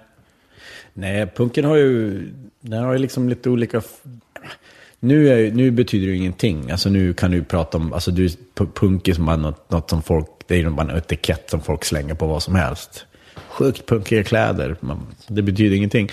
Nej, punken har ju... Den har ju liksom lite olika... Nu betyder det ju ingenting. Alltså nu kan du prata om... Alltså punk är som bara något som folk... Det är bara en etikett som folk slänger på vad som helst. Sjukt punkiga kläder. Det betyder ingenting.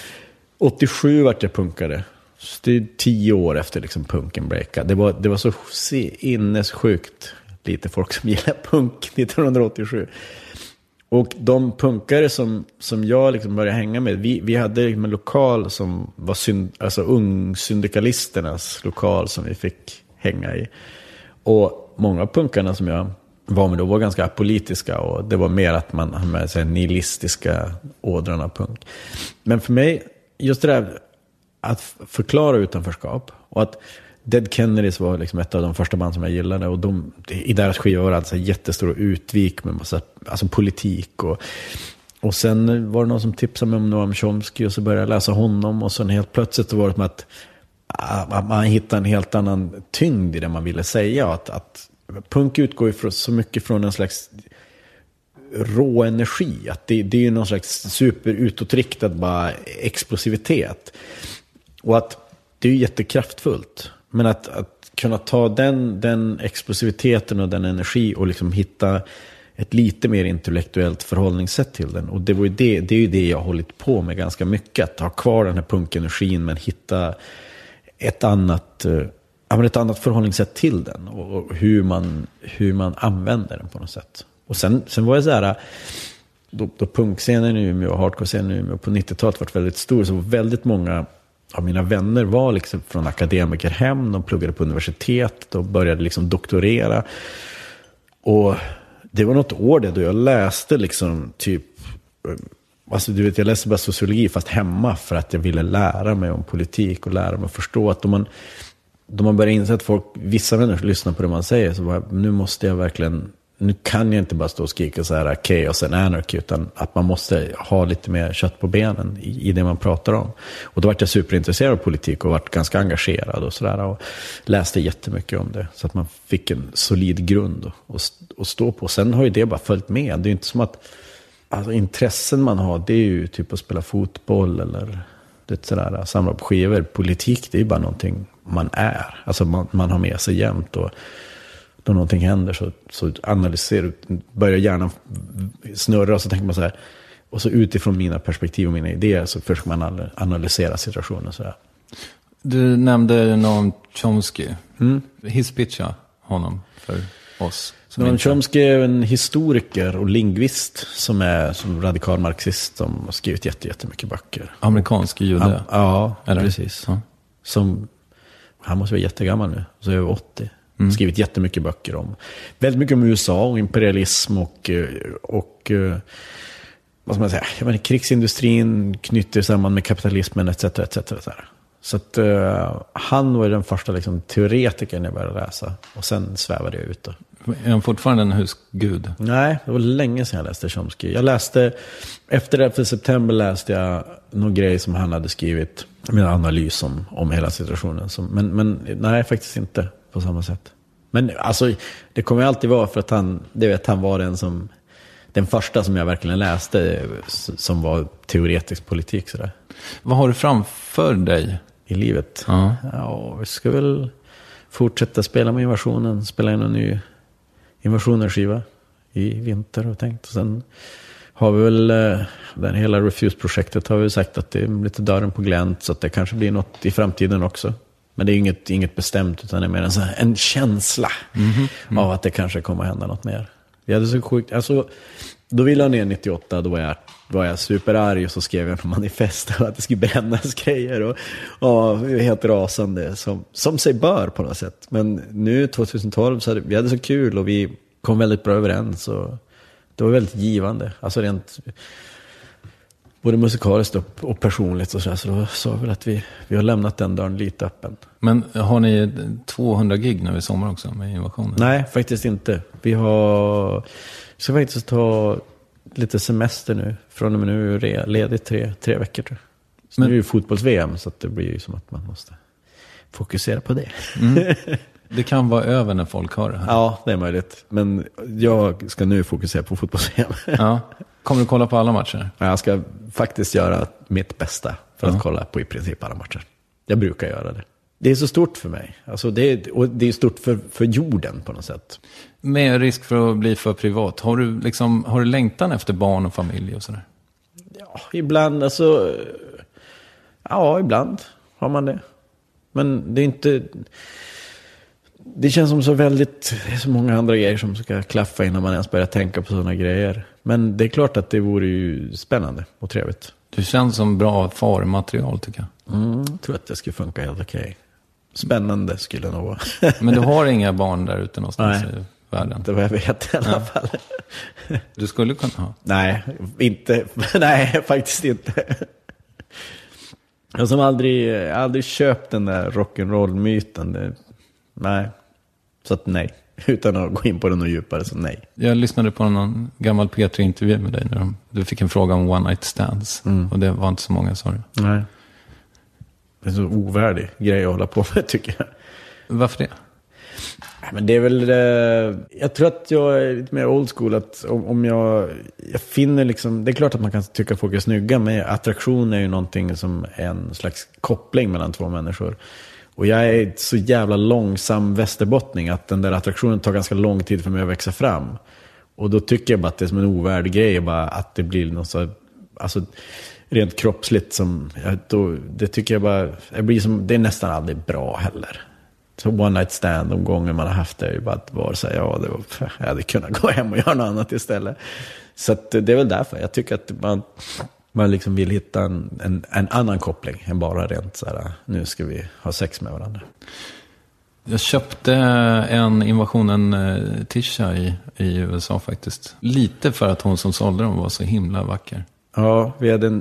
87 vart jag punkare. Det är 10 år efter liksom punken breakade. Det var så innessjukt lite folk som gillar punk 1987. Och de punkare som jag liksom började hänga med, vi hade liksom en lokal som var ungsyndikalisternas lokal som vi fick hänga i. Och många av punkarna som jag var med då var ganska apolitiska, och det var mer att man hade med sig nihilistiska ådran av punk. Men för mig, just det där att förklara utanförskap, och att Dead Kennedys var liksom ett av de första band som jag gillade, och i deras skivor var det alltså jättestora utvik med massa politik, och sen var det någon som tipsade mig om Noam Chomsky, och så började jag läsa honom, och sen helt plötsligt var det som att man hittade en helt annan tyngd i det man ville säga, att punk utgår ju så mycket från en slags rå energi, att det är ju någon slags superutåtriktad bara explosivitet, och att det är ju jättekraftfullt, men att kunna ta den explosiviteten och den energi och liksom hitta ett lite mer intellektuellt förhållningssätt till den, och det är ju det jag har hållit på med ganska mycket, att ha kvar den här punkenergin men hitta ett annat förhållningssätt till den, och hur man använder den på något sätt. Och sen var jag så här, då punkscenen i Umeå och hardcore-scenen i Umeå på 90-talet var väldigt stor, så väldigt många av mina vänner var liksom från akademikerhem, de pluggade på universitet och började liksom doktorera. Och det var något år då jag läste liksom typ, alltså du vet, jag läste bara sociologi fast hemma, för att jag ville lära mig om politik och lära mig att förstå att då man börjar inse att vissa människor lyssnar på det man säger, så bara, nu kan jag inte bara stå och skrika så här chaos and anarchy, utan att man måste ha lite mer kött på benen i det man pratar om. Och då var jag superintresserad av politik och varit ganska engagerad och sådär, och läste jättemycket om det, så att man fick en solid grund att stå på. Sen har ju det bara följt med. Det är ju inte som att alltså, intressen man har, det är ju typ att spela fotboll eller det sådär, samla på skivor. Politik, det är ju bara någonting man är. Alltså man har med sig jämt, och då någonting händer så analyserar, börjar hjärnan snurra, och så tänker man så här, och så utifrån mina perspektiv och mina idéer så försöker man analysera situationen så här. Du nämnde Noam Chomsky. Hisspitcha honom för oss. Noam Chomsky är en historiker och lingvist som är som radikal marxist, som har skrivit jättemycket böcker. Amerikansk jude. Ja, eller? Precis. Ja. Han måste vara jättegammal nu, så är över 80. Skrivit jättemycket böcker om väldigt mycket om USA och imperialism och vad ska man säga, jag menar, krigsindustrin knyter samman med kapitalismen etc. Så att han var den första liksom teoretikern jag började läsa, och sen svävade jag ut då. Är han fortfarande en husgud? Nej, det var länge sedan jag läste Chomsky. Jag läste, efter 11 september läste jag någon grej som han hade skrivit med en analys om hela situationen. Men nej, faktiskt inte på samma sätt. Men alltså, det kommer ju alltid vara för att han var den första som jag verkligen läste som var teoretisk politik. Sådär. Vad har du framför dig? I livet? Ja, vi ska väl fortsätta spela med Invasionen, spela in en ny Invasionen-skiva i vinter och tänkt. Och sen har vi väl hela Refuse-projektet har vi sagt att det är lite dörren på glänt, så att det kanske blir något i framtiden också. Men det är inget bestämt, utan det är mer en känsla av att det kanske kommer att hända något mer. Vi hade så sjukt, alltså, då ville jag ner 98, då var jag superarg och så skrev jag på manifest att det skulle brännas grejer och helt rasande som sig bör på något sätt. Men nu 2012 så vi hade så kul och vi kom väldigt bra överens och det var väldigt givande. Alltså rent både musikaliskt och personligt och så då sa vi väl att vi har lämnat den dörren lite öppen. Men har ni 200 gig nu i sommar också med Invasionen? Nej, faktiskt inte. Vi ska faktiskt ta lite semester nu. Från och med nu är ledigt 3 veckor tror jag. Så nu är det fotbolls-VM, så att det blir ju som att man måste fokusera på det. Det kan vara över när folk har det här. Ja, det är möjligt. Men jag ska nu fokusera på fotbolls-VM. Ja. Kommer du kolla på alla matcher? Ja, jag ska faktiskt göra mitt bästa för att kolla på i princip alla matcher. Jag brukar göra det. Det är så stort för mig. Alltså det är stort för jorden på något sätt. Med risk för att bli för privat. Har du längtan efter barn och familj och sådär? Ja, ibland alltså. Ja, ibland har man det. Men det är inte. Det känns som det är så många andra grejer som ska klaffa innan man ens börjar tänka på sådana grejer. Men det är klart att det vore ju spännande och trevligt. Du känns som bra farmaterial tycker jag. Jag tror att det skulle funka helt okej. Spännande skulle det nog vara. Men du har inga barn där ute någonstans i världen? Det var jag vet i alla fall. Du skulle kunna ha? Nej, faktiskt inte. Jag har aldrig köpt den där rock'n'roll-myten. Nej, så att nej. Utan att gå in på den och djupare, så nej. Jag lyssnade på någon gammal P3-intervju med dig när du fick en fråga om one night stands. Och det var inte så många, sa du. Nej. Det är så ovärdig grej att hålla på med, tycker jag. Varför det? Men det är väl, jag tror att jag är lite mer old school, att om jag finner liksom, det är klart att man kan tycka att folk är snygga, men attraktion är ju någonting som är en slags koppling mellan två människor. Och jag är så jävla långsam västerbottning att den där attraktionen tar ganska lång tid för mig att växa fram. Och då tycker jag bara att det är som en ovärdig grej, bara att det blir något så, alltså rent kroppsligt som, det tycker jag bara, det är nästan aldrig bra heller. Så one night stand, de gånger man har haft det, är ju bara att vara så här, jag hade kunnat gå hem och göra något annat istället. Så att det är väl därför jag tycker att man liksom vill hitta en annan koppling än bara rent så här, nu ska vi ha sex med varandra. Jag köpte en Invasionen Tisha i USA faktiskt. Lite för att hon som sålde dem var så himla vacker. Ja, vi hade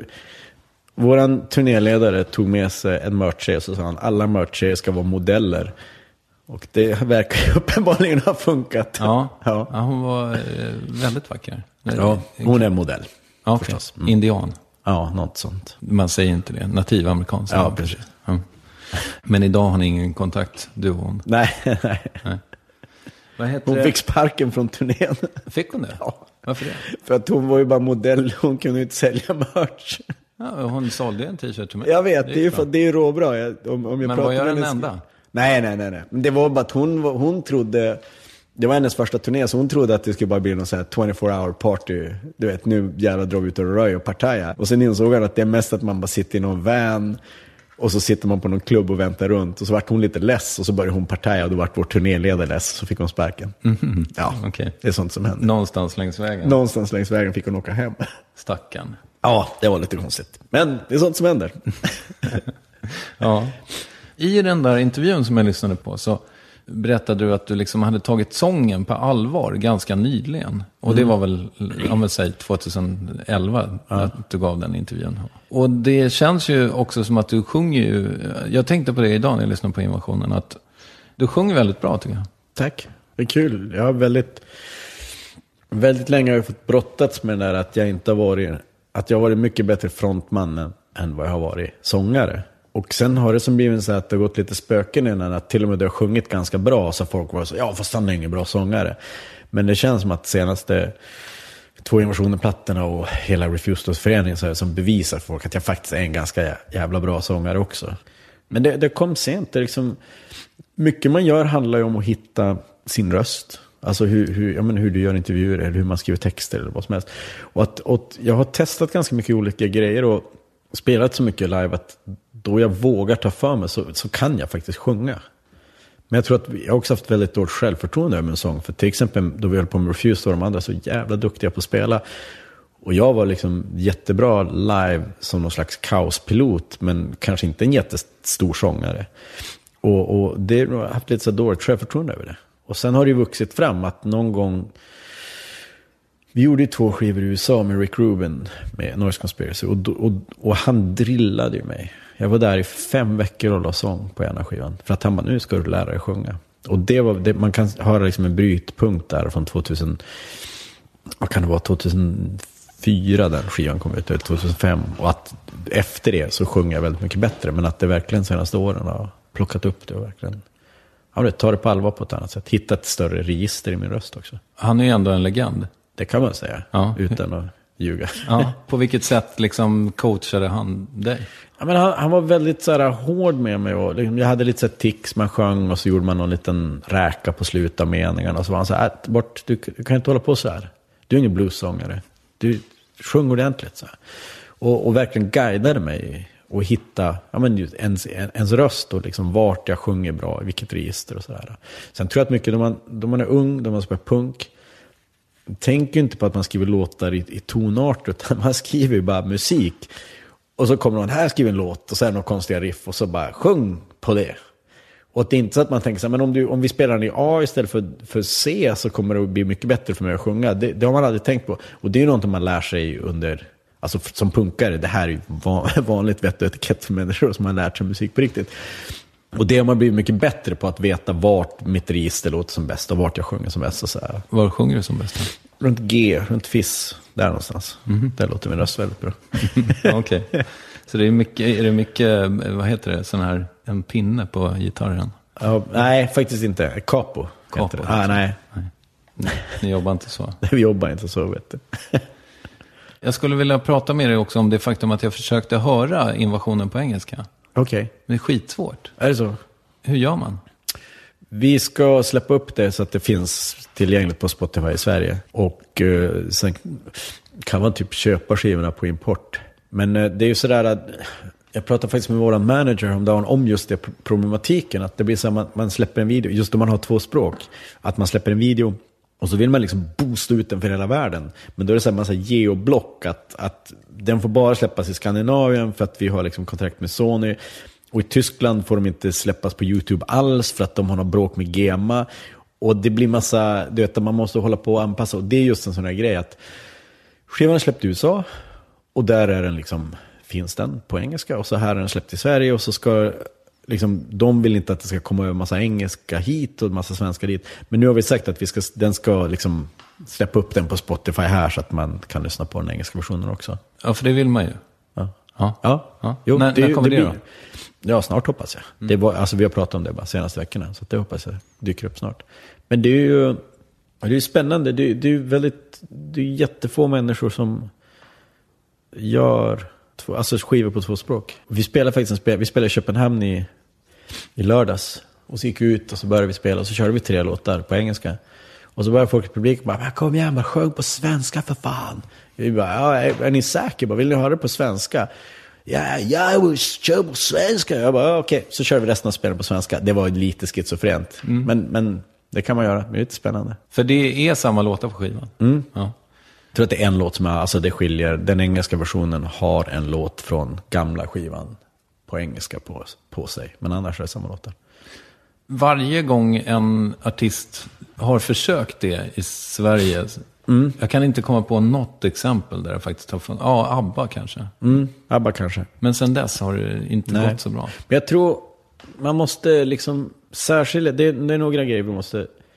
våran turnéledare tog med sig en merch och så sa han, alla merch ska vara modeller. Och det verkar ju uppenbarligen ha funkat. Ja, hon var väldigt vacker. Ja, hon är modell. Ja, förstås. Indian. Ja, något sånt. Man säger inte det. Nativ amerikansk. Ja, precis. Ja. Men idag har ni ingen kontakt, du och hon? Nej. Vad heter hon fick sparken från turnén. Fick hon det? Ja. Varför det? För att hon var ju bara modell. Hon kunde ju inte sälja merch. Ja, hon sålde en t-shirt till mig. Jag vet, det är ju råbra. Men vad gör den enda? Nej. Men det var bara att hon trodde... Det var hennes första turné, så hon trodde att det skulle bara bli någon sån här 24-hour party. Du vet, nu jävla drar vi ut och röj och partaja. Och sen insåg han att det är mest att man bara sitter i någon van och så sitter man på någon klubb och väntar runt. Och så vart hon lite less och så började hon partaja och då vart vår turnéledare less. Så fick hon sparken. Ja, okay. Det är sånt som händer. Någonstans längs vägen fick hon åka hem. Stackarn. Ja, det var lite konstigt. Men det är sånt som händer. Ja. I den där intervjun som jag lyssnade på så berättade du att du liksom hade tagit sången på allvar ganska nyligen. Och det var väl, om jag säger 2011 att du gav den intervjun. Och det känns ju också som att du sjunger ju, jag tänkte på det idag när jag lyssnade på Invasionen, att du sjunger väldigt bra tycker jag. Tack. Det är kul. Jag har väldigt länge har jag fått brottats med det där att jag inte har varit mycket bättre frontman än vad jag har varit sångare. Och sen har det som blivit så att det har gått lite spöken innan att till och med du har sjungit ganska bra så folk var så, ja fast han är ingen bra sångare. Men det känns som att senaste 2 invasioner-plattorna och hela Refused-föreningen så är det som bevisar för folk att jag faktiskt är en ganska jävla bra sångare också. Men det kom sent. Det liksom, mycket man gör handlar ju om att hitta sin röst. Alltså hur du gör intervjuer eller hur man skriver texter eller vad som helst. Och jag har testat ganska mycket olika grejer och spelat så mycket live att då jag vågar ta för mig så kan jag faktiskt sjunga. Men jag tror att jag också haft väldigt dåligt självförtroende över en sång. För till exempel då vi höll på med Refused och de andra så jävla duktiga på att spela. Och jag var liksom jättebra live som någon slags kaospilot men kanske inte en jättestor sångare. Och det har jag haft lite så dåligt självförtroende över det. Och sen har det ju vuxit fram att någon gång vi gjorde ju 2 skivor i USA med Rick Rubin med Noise Conspiracy och han drillade ju mig. Jag var där i 5 veckor och la sång på ena skivan för att han bara, nu ska du lära dig sjunga. Och det var man kan höra liksom en brytpunkt där från 2000, vad kan det vara, 2004 den skivan kom ut, eller 2005, och att efter det så sjunger jag väldigt mycket bättre, men att det verkligen senaste åren har plockat upp det och verkligen tar det på allvar på ett annat sätt. Hitta ett större register i min röst också. Han är ju ändå en legend. Det kan man säga, utan att ljuga. Ja, på vilket sätt liksom coachade han dig? Ja, men han var väldigt så här hård med mig. Och liksom, jag hade lite så här tics, man sjöng och så gjorde man någon liten räka på slutet av meningarna. Och så var han så här, du kan inte hålla på så här. Du är ingen bluessångare. Du sjöng ordentligt så här. Och verkligen guidade mig och hitta ens röst och liksom vart jag sjunger bra, i vilket register och sådär. Sen tror jag att mycket då man är ung, då man spelar punk, tänker inte på att man skriver låtar i tonart, utan man skriver ju bara musik. Och så kommer någon här skriver en låt och så är det någon konstiga riff och så bara sjung på det. Och det är inte så att man tänker så här, men om vi spelar den i A istället för C så kommer det bli mycket bättre för mig att sjunga. Det har man aldrig tänkt på. Och det är ju någonting man lär sig under, alltså som punkare, det här är ju vanligt vett och etikett för människor som har lärt sig musik på riktigt. Och det har man blivit mycket bättre på, att veta vart mitt register låter som bäst och vart jag sjunger som bäst och så här. Var sjunger du som bäst? Runt G, runt Fiss, där någonstans. Där låter min röst väldigt bra. Okej. Så det är mycket, vad heter det, sån här, en pinne på gitarren? Nej, faktiskt inte. Capo. Nej. Ni jobbar inte så? Vi jobbar inte så, vet du. Jag skulle vilja prata med dig också om det faktum att jag försökte höra Invasionen på engelska. Okej. Det är skitsvårt. Är det så? Hur gör man? Vi ska släppa upp det så att det finns tillgängligt på Spotify i Sverige. Och sen kan man typ köpa skivorna på import. Men det är ju sådär att jag pratade faktiskt med våran manager om just det problematiken. Att det blir så att man släpper en video, just om man har 2 språk. Att man släpper en video och så vill man liksom boosta ut den för hela världen. Men då är det så här massa geoblock att den får bara släppas i Skandinavien för att vi har liksom kontrakt med Sony. Och i Tyskland får de inte släppas på YouTube alls för att de har något bråk med GEMA. Och det blir massa, du vet, man måste hålla på och anpassa. Och det är just en sån här grej att skivan är släppt i USA och där är den liksom, finns den på engelska. Och så här är den släppt i Sverige och så ska liksom, de vill inte att det ska komma över massa engelska hit och massa svenska dit. Men nu har vi sagt att den ska liksom släppa upp den på Spotify här så att man kan lyssna på den engelska versionen också. Ja, för det vill man ju. Ja. Jo, när kommer det då? Ja, snart hoppas jag. Det var, alltså, vi har pratat om det bara senaste veckorna, så det hoppas jag dyker upp snart. Men det är ju spännande. Det är jättefå människor som gör skivor på 2 språk. Vi spelar faktiskt vi spelade i Köpenhamn i lördags. Och så gick vi ut och så började vi spela och så körde vi 3 låtar på engelska. Och så började folk i publiken bara, kom igen, bara sjung på svenska för fan. Vi bara, är ni säkra? Vill ni höra det på svenska? Ja, jag vill köra på svenska. Jag bara, okej. Så kör vi resten av spelet på svenska. Det var lite schizofrent. Men det kan man göra, det är lite spännande. För det är samma låtar på skivan? Ja. Jag tror att det är en låt som alltså det skiljer. Den engelska versionen har en låt från gamla skivan på engelska på sig. Men annars är det samma låtar. Varje gång en artist har försökt det i Sverige, jag kan inte komma på något exempel där jag faktiskt har funnit. ABBA kanske. ABBA kanske. Men sen dess har det inte gått så bra. Men jag tror man måste liksom särskilja, det är några grejer vi måste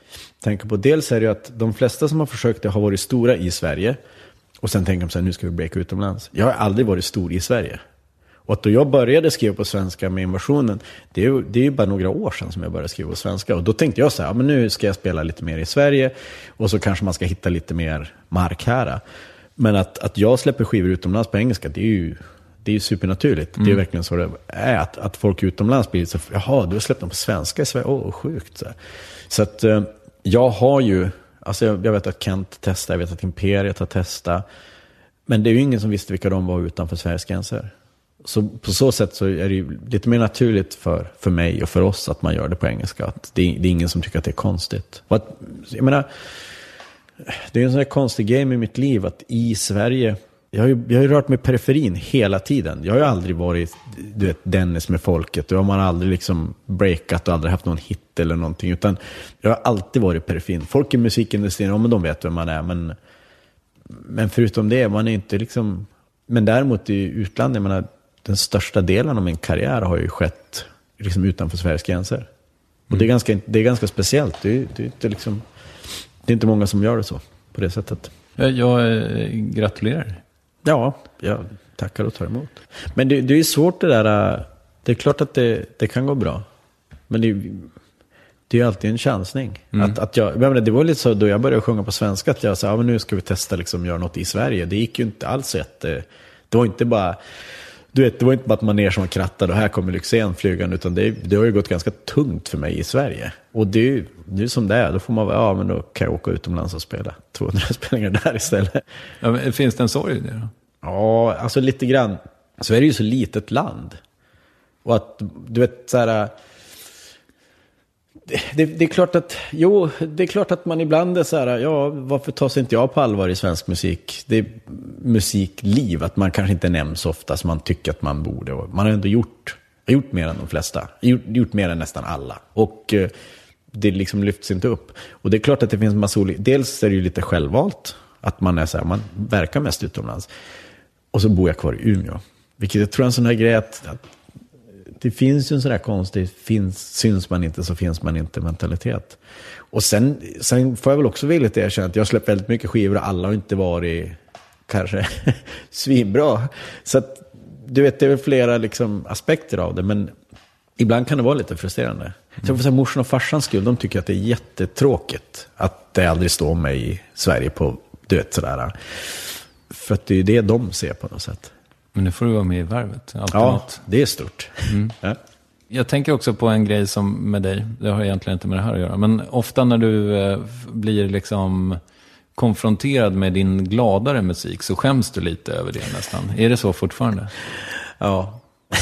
tänka på. Dels är det ju att de flesta som har försökt det har varit stora i Sverige. Och sen tänker de så här, nu ska vi breaka utomlands. Jag har aldrig varit stor i Sverige. Och att då jag började skriva på svenska med Invasionen, det är ju bara några år sedan som jag började skriva på svenska. Och då tänkte jag så här, men nu ska jag spela lite mer i Sverige. Och så kanske man ska hitta lite mer mark här. Men att jag släpper skivor utomlands på engelska, det är ju supernaturligt. Det är verkligen så det är. Att folk utomlands blir så, jaha, du har släppt dem på svenska i Sverige, sjukt. Så att jag har ju, alltså jag vet att Kent testar, jag vet att Imperiet har testat. Men det är ju ingen som visste vilka de var utanför Sveriges gränser. Så på så sätt så är det ju lite mer naturligt för mig och för oss att man gör det på engelska. Att det är ingen som tycker att det är konstigt. Och att, jag menar, det är en sån här konstig game i mitt liv att i Sverige, jag har ju rört mig i periferin hela tiden. Jag har ju aldrig varit, du vet, Dennis med folket. Och man har aldrig liksom breakat och aldrig haft någon hit eller någonting. Utan jag har alltid varit i periferin. Folk i musikindustrin, men de vet vem man är. Men förutom det, man är inte liksom... Men däremot i utlandet, jag menar, den största delen av min karriär har ju skett liksom utanför Sveriges gränser. Och det är ganska speciellt. Det är inte många som gör det så, på det sättet. Jag gratulerar. Ja, jag tackar och tar emot. Men det är svårt det där. Det är klart att det kan gå bra. Men det är alltid en chansning. Det var lite så då jag började sjunga på svenska att jag sa, men nu ska vi testa liksom göra något i Sverige. Det gick ju inte alls det var inte bara, du vet, det var inte bara att man ner som var krattad och här kommer Lyxzén flygan, utan det har ju gått ganska tungt för mig i Sverige. Och det är som det är, då får man vara, men då kan jag åka utomlands och spela 200 spelningar där istället. Ja, men finns det en sorg i det då? Ja, alltså lite grann. Sverige är ju så litet land. Och att, du vet, så här... Det är klart att, det är klart att man ibland är så här, varför tas inte jag på allvar i svensk musik? Det är musikliv, att man kanske inte nämns ofta som man tycker att man borde. Man har ändå gjort mer än de flesta, gjort mer än nästan alla. Och det liksom lyfts inte upp. Och det är klart att det finns en massa olika, dels är det ju lite självvalt, att man är så här, man verkar mest utomlands. Och så bor jag kvar i Umeå. Vilket jag tror är en sån här grej att det finns ju en sån där konstig, syns man inte så finns man inte mentalitet. Och sen får jag väl också villigt erkänna att jag släppt väldigt mycket skivor och alla har inte varit kanske svinbra. Så att, du vet, det är väl flera liksom aspekter av det, men ibland kan det vara lite frustrerande. Så jag får säga, morsan och farsans skull, de tycker att det är jättetråkigt att det aldrig står mig i Sverige på, du vet, sådär. För att det är det de ser på något sätt. Men nu får du vara med i Värvet. Det är stort. Ja. Jag tänker också på en grej som med dig, det har egentligen inte med det här att göra, men ofta när du blir liksom konfronterad med din gladare musik så skäms du lite över det nästan. Är det så fortfarande? Ja.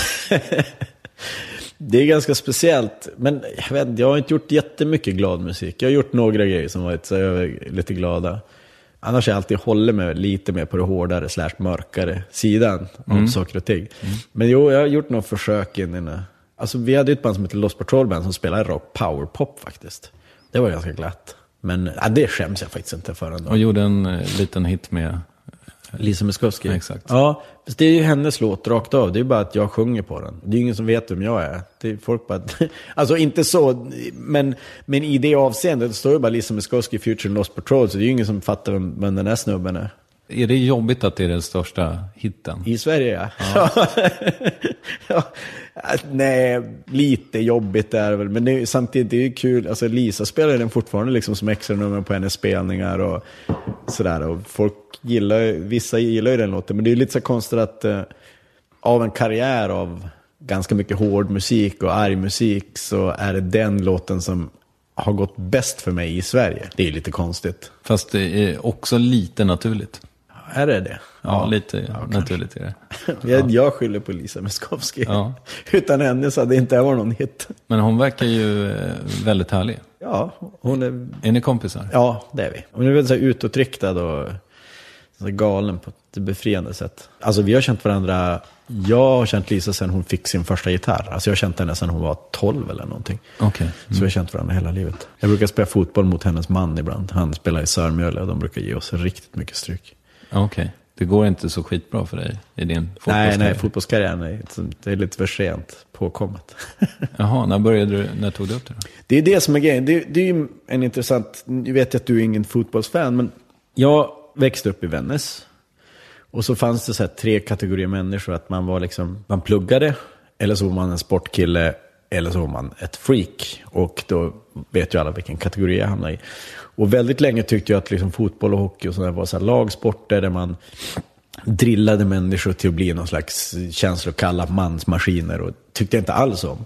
Det är ganska speciellt, men jag har inte gjort jättemycket glad musik. Jag har gjort några grejer som varit så lite glada. Annars har jag alltid hållit mig lite mer på det hårdare / mörkare sidan av saker och ting. Men jag har gjort några försök innan. Alltså vi hade ett band som heter Lost Patrol Band som spelade rock powerpop faktiskt. Det var ganska glatt. Men det skäms jag faktiskt inte för ändå. Och gjorde en liten hit med Lisa Miskovsky. Exakt. Ja, det är ju hennes låt rakt av. Det är bara att jag sjunger på den. Det är ingen som vet vem jag är. Det är folk bara... Alltså inte så, men i det avseendet står ju bara Lisa Miskovsky, Future Lost Patrol. Så det är ju ingen som fattar vem den här snubben är. Är det jobbigt att det är den största hitten? I Sverige, ja. Ja. Nej, lite jobbigt är det väl. Men samtidigt det är det kul. Alltså Lisa spelar den fortfarande liksom som extra nummer på hennes spelningar och sådär. Och vissa gillar ju den låten. Men det är lite så konstigt att av en karriär av ganska mycket hård musik och arg musik så är det den låten som har gått bäst för mig i Sverige. Det är lite konstigt. Fast det är också lite naturligt. Är det? Ja, lite naturligt är det. Jag skyller på Lisa Miskovsky. Ja. Utan henne så hade det inte varit någon hit. Men hon verkar ju väldigt härlig. Ja, hon är... Är ni kompisar? Ja, det är vi. Hon är väldigt så här utåtriktad och så galen på ett befriande sätt. Alltså vi har känt varandra... Jag har känt Lisa sedan hon fick sin första gitarr. Alltså jag har känt henne sedan hon var 12 eller någonting. Okay. Så vi har känt varandra hela livet. Jag brukar spela fotboll mot hennes man ibland. Han spelar i Sörmjöle och de brukar ge oss riktigt mycket stryk. Okay. Det går inte så skitbra för dig i din fotbollskarriär? Nej, fotbollskarriären det är lite för sent påkommet. Jaha, när tog du upp det då? Det är det som är grejen. Det är ju en intressant... Jag vet att du är ingen fotbollsfan, men jag växte upp i Vännäs. Och så fanns det så här 3 kategorier människor. Att man var liksom... Man pluggade, eller så var man en sportkille, eller så var man ett freak. Och då vet ju alla vilken kategori jag hamnar i. Och väldigt länge tyckte jag att liksom fotboll och hockey och sådär var så här lagsporter där man drillade människor till att bli någon slags känslokalla mansmaskiner, och tyckte jag inte alls om.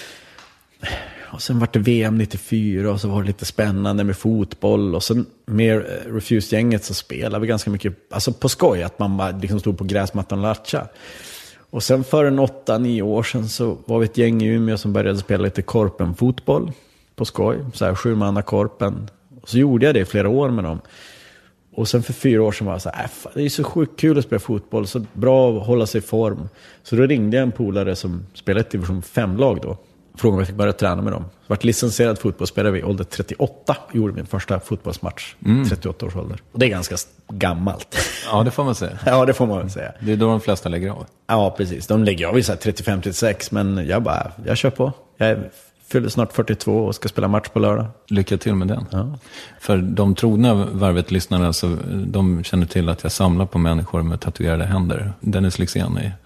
Och sen var det VM 94 och så var det lite spännande med fotboll, och sen med Refused-gänget så spelade vi ganska mycket, alltså på skoj, att man bara liksom stod på gräsmattan och latcha. Och sen för en 8-9 år sedan så var vi ett gäng i Umeå som började spela lite korpenfotboll på skoj, så här 7-manna-korpen. Och så gjorde jag det i flera år med dem. Och sen för 4 år sedan var jag så här, det är så sjukt kul att spela fotboll, så bra att hålla sig i form. Så då ringde jag en polare som spelade ett division 5-lag då. Frågade om jag fick börja träna med dem. Jag var licensierad fotbollsspelare vid ålder 38. Gjorde min första fotbollsmatch, 38 års ålder. Och det är ganska gammalt. Ja, det får man säga. Ja, det får man väl säga. Det är då de flesta lägger av. Ja, precis. De lägger av i 35-36, men jag kör på. Jag fyller snart 42 och ska spela match på lördag. Lycka till med den. Ja. För de trogna Varvet-lyssnarna, så de känner till att jag samlar på människor med tatuerade händer. Dennis Lyxzén är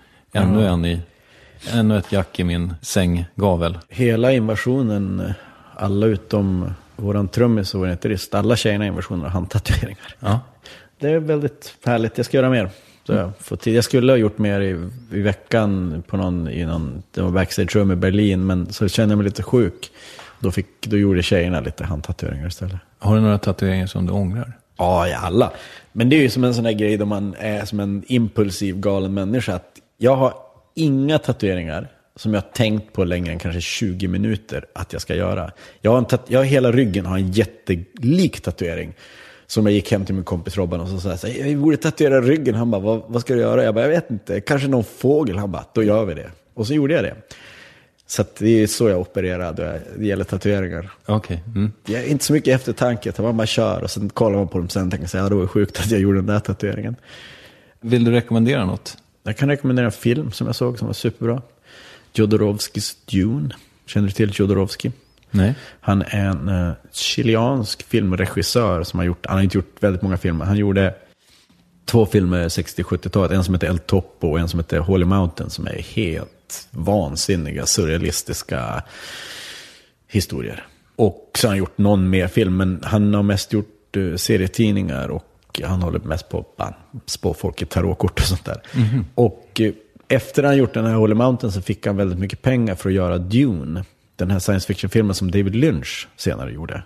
ännu ett jack i min sänggavel. Hela invasionen, alla utom våran trummis och vår gitarrist, alla tjejerna i invasionen har handtatueringar. Ja. Det är väldigt härligt. Jag ska göra mer. Så jag får tid. Jag skulle ha gjort mer i veckan på det var backstage-rum i Berlin, men så kände jag mig lite sjuk. Då gjorde tjejerna lite handtatueringar istället. Har du några tatueringar som du ångrar? Ja, alla. Men det är ju som en sån här grej då man är som en impulsiv galen människa. Att jag har inga tatueringar som jag har tänkt på längre än kanske 20 minuter att jag ska göra. Jag har hela ryggen har en jättelik tatuering. Som jag gick hem till min kompis Robban och så sa jag borde tatuera ryggen. Han bara, vad ska du göra? Jag bara, jag vet inte. Kanske någon fågel. Han bara, då gör vi det. Och så gjorde jag det. Så att det är så jag opererar då det gäller tatueringar. Okej. Mm. Det är inte så mycket eftertanke. Man bara kör och sen kollar man på dem sen och tänker sig, det var sjukt att jag gjorde den där tatueringen. Vill du rekommendera något? Jag kan rekommendera en film som jag såg som var superbra. Jodorowskis Dune. Känner du till Jodorowsky? Nej. Han är en chilensk filmregissör som han har inte gjort väldigt många filmer. Han gjorde 2 filmer 60-70-talet. En som heter El Topo och en som heter Holy Mountain, som är helt vansinniga, surrealistiska historier. Och så har han gjort någon mer film, men han har mest gjort serietidningar och han håller mest på att spå folk i tarotkort och sånt där. Mm-hmm. Och efter han gjort den här Holy Mountain så fick han väldigt mycket pengar för att göra Dune. Den här science fiction-filmen som David Lynch senare gjorde.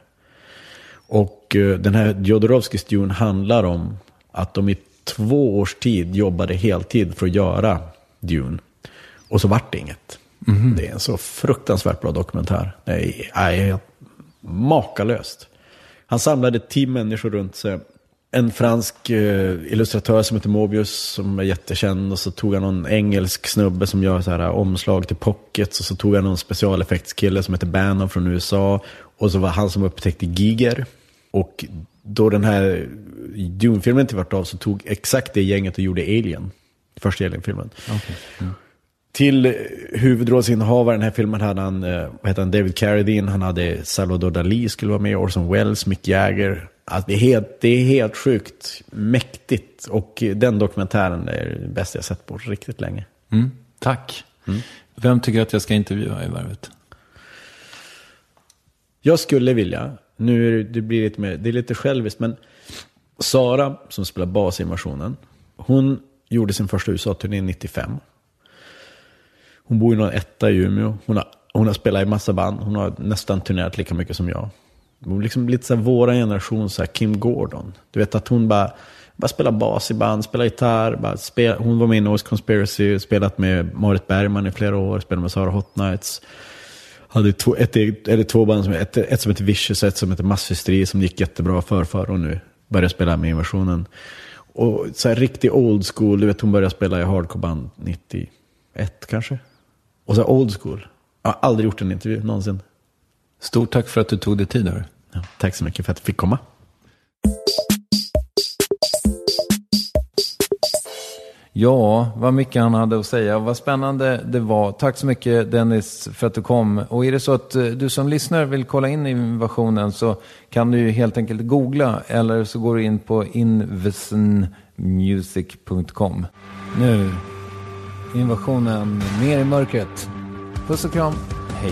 Och den här Jodorowskys Dune handlar om att de i 2 års tid jobbade heltid för att göra Dune. Och så vart det inget. Mm-hmm. Det är en så fruktansvärt bra dokumentär. Det är makalöst. Han samlade 10 människor runt sig. En fransk illustratör som heter Mobius som är jättekänd, och så tog han någon engelsk snubbe som gör så här omslag till pockets, och så tog han någon specialeffektskille som heter Bannon från USA, och så var han som upptäckte Giger. Och då den här Dune-filmen inte vart av så tog exakt det gänget och gjorde Alien, första Alien-filmen. Okay. Mm. Till huvudrollsinnehavaren i den här filmen hade han David Carradine, han hade Salvador Dalí skulle vara med, Orson Welles, Mick Jagger. Alltså det är helt sjukt mäktigt, och den dokumentären är det bästa jag sett på riktigt länge. Mm, tack. Mm. Vem tycker att jag ska intervjua i Varvet? Jag skulle vilja, nu det blir lite mer, det är lite själviskt, men Sara som spelar bas i Invasionen, hon gjorde sin första USA-turné 95. Hon bor i någon etta i Umeå. Hon har spelat i massa band. Hon har nästan turnerat lika mycket som jag. Hon liksom lite så här våra generation, så här Kim Gordon. Du vet att hon bara spelar bas i band, spelar gitarr. Hon var med i Noise Conspiracy, spelat med Marit Bergman i flera år, spelat med Sarah Hot Nights. Hade 2 band, ett som heter Vicious, ett som heter Masshysteri, som gick jättebra för och nu börjar spela med Invasionen. Och så här riktig old school, du vet, hon började spela i hardcore-band 91 kanske. Och så här old school. Jag har aldrig gjort en intervju någonsin. Stort tack för att du tog dig tid här. Ja, tack så mycket för att du fick komma. Ja, vad mycket han hade att säga. Vad spännande det var. Tack så mycket Dennis för att du kom. Och är det så att du som lyssnar vill kolla in innovationen så kan du ju helt enkelt googla eller så går du in på invisionmusic.com. Nu, innovationen ner i mörkret. Puss och kram, hej.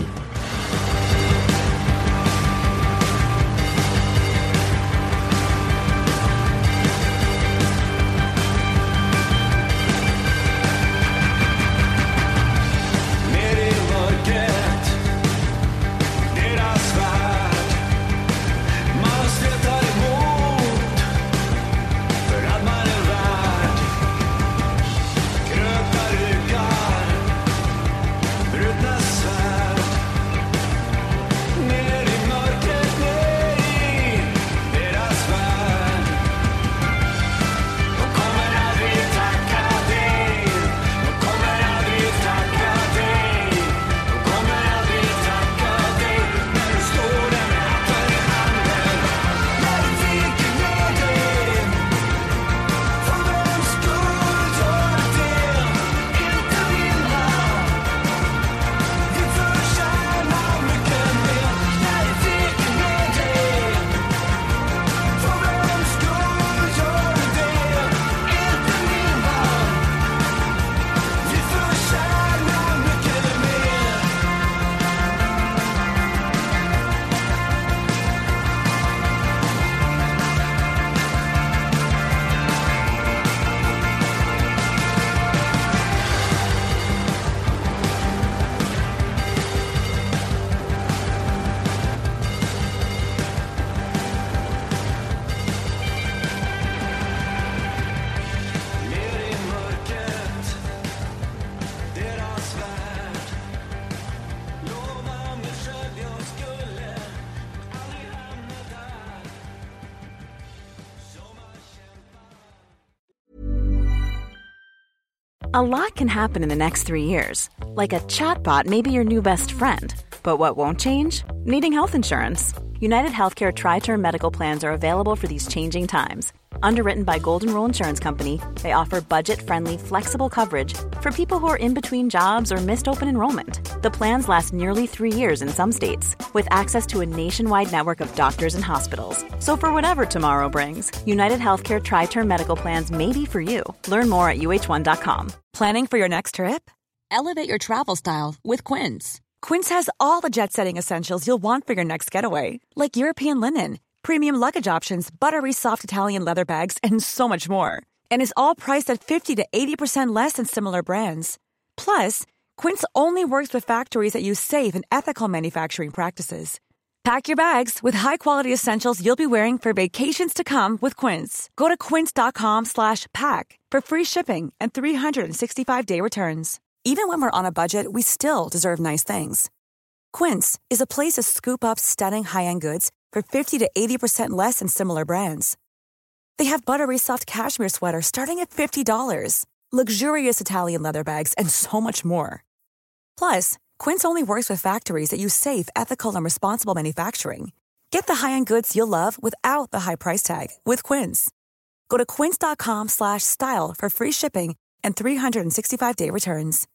A lot can happen in the next 3 years. Like a chatbot may be your new best friend. But what won't change? Needing health insurance. United Healthcare Tri-Term Medical Plans are available for these changing times. Underwritten by Golden Rule Insurance Company, they offer budget-friendly, flexible coverage for people who are in between jobs or missed open enrollment. The plans last nearly 3 years in some states, with access to a nationwide network of doctors and hospitals. So for whatever tomorrow brings, United Healthcare Tri-Term Medical Plans may be for you. Learn more at uh1.com. Planning for your next trip? Elevate your travel style with Quince. Quince has all the jet-setting essentials you'll want for your next getaway, like European linen, premium luggage options, buttery soft Italian leather bags, and so much more. And is all priced at 50 to 80% less than similar brands. Plus, Quince only works with factories that use safe and ethical manufacturing practices. Pack your bags with high-quality essentials you'll be wearing for vacations to come with Quince. Go to quince.com/pack for free shipping and 365-day returns. Even when we're on a budget, we still deserve nice things. Quince is a place to scoop up stunning high-end goods for 50 to 80% less than similar brands. They have buttery soft cashmere sweaters starting at $50, luxurious Italian leather bags, and so much more. Plus, Quince only works with factories that use safe, ethical, and responsible manufacturing. Get the high-end goods you'll love without the high price tag with Quince. Go to quince.com/style for free shipping and 365-day returns.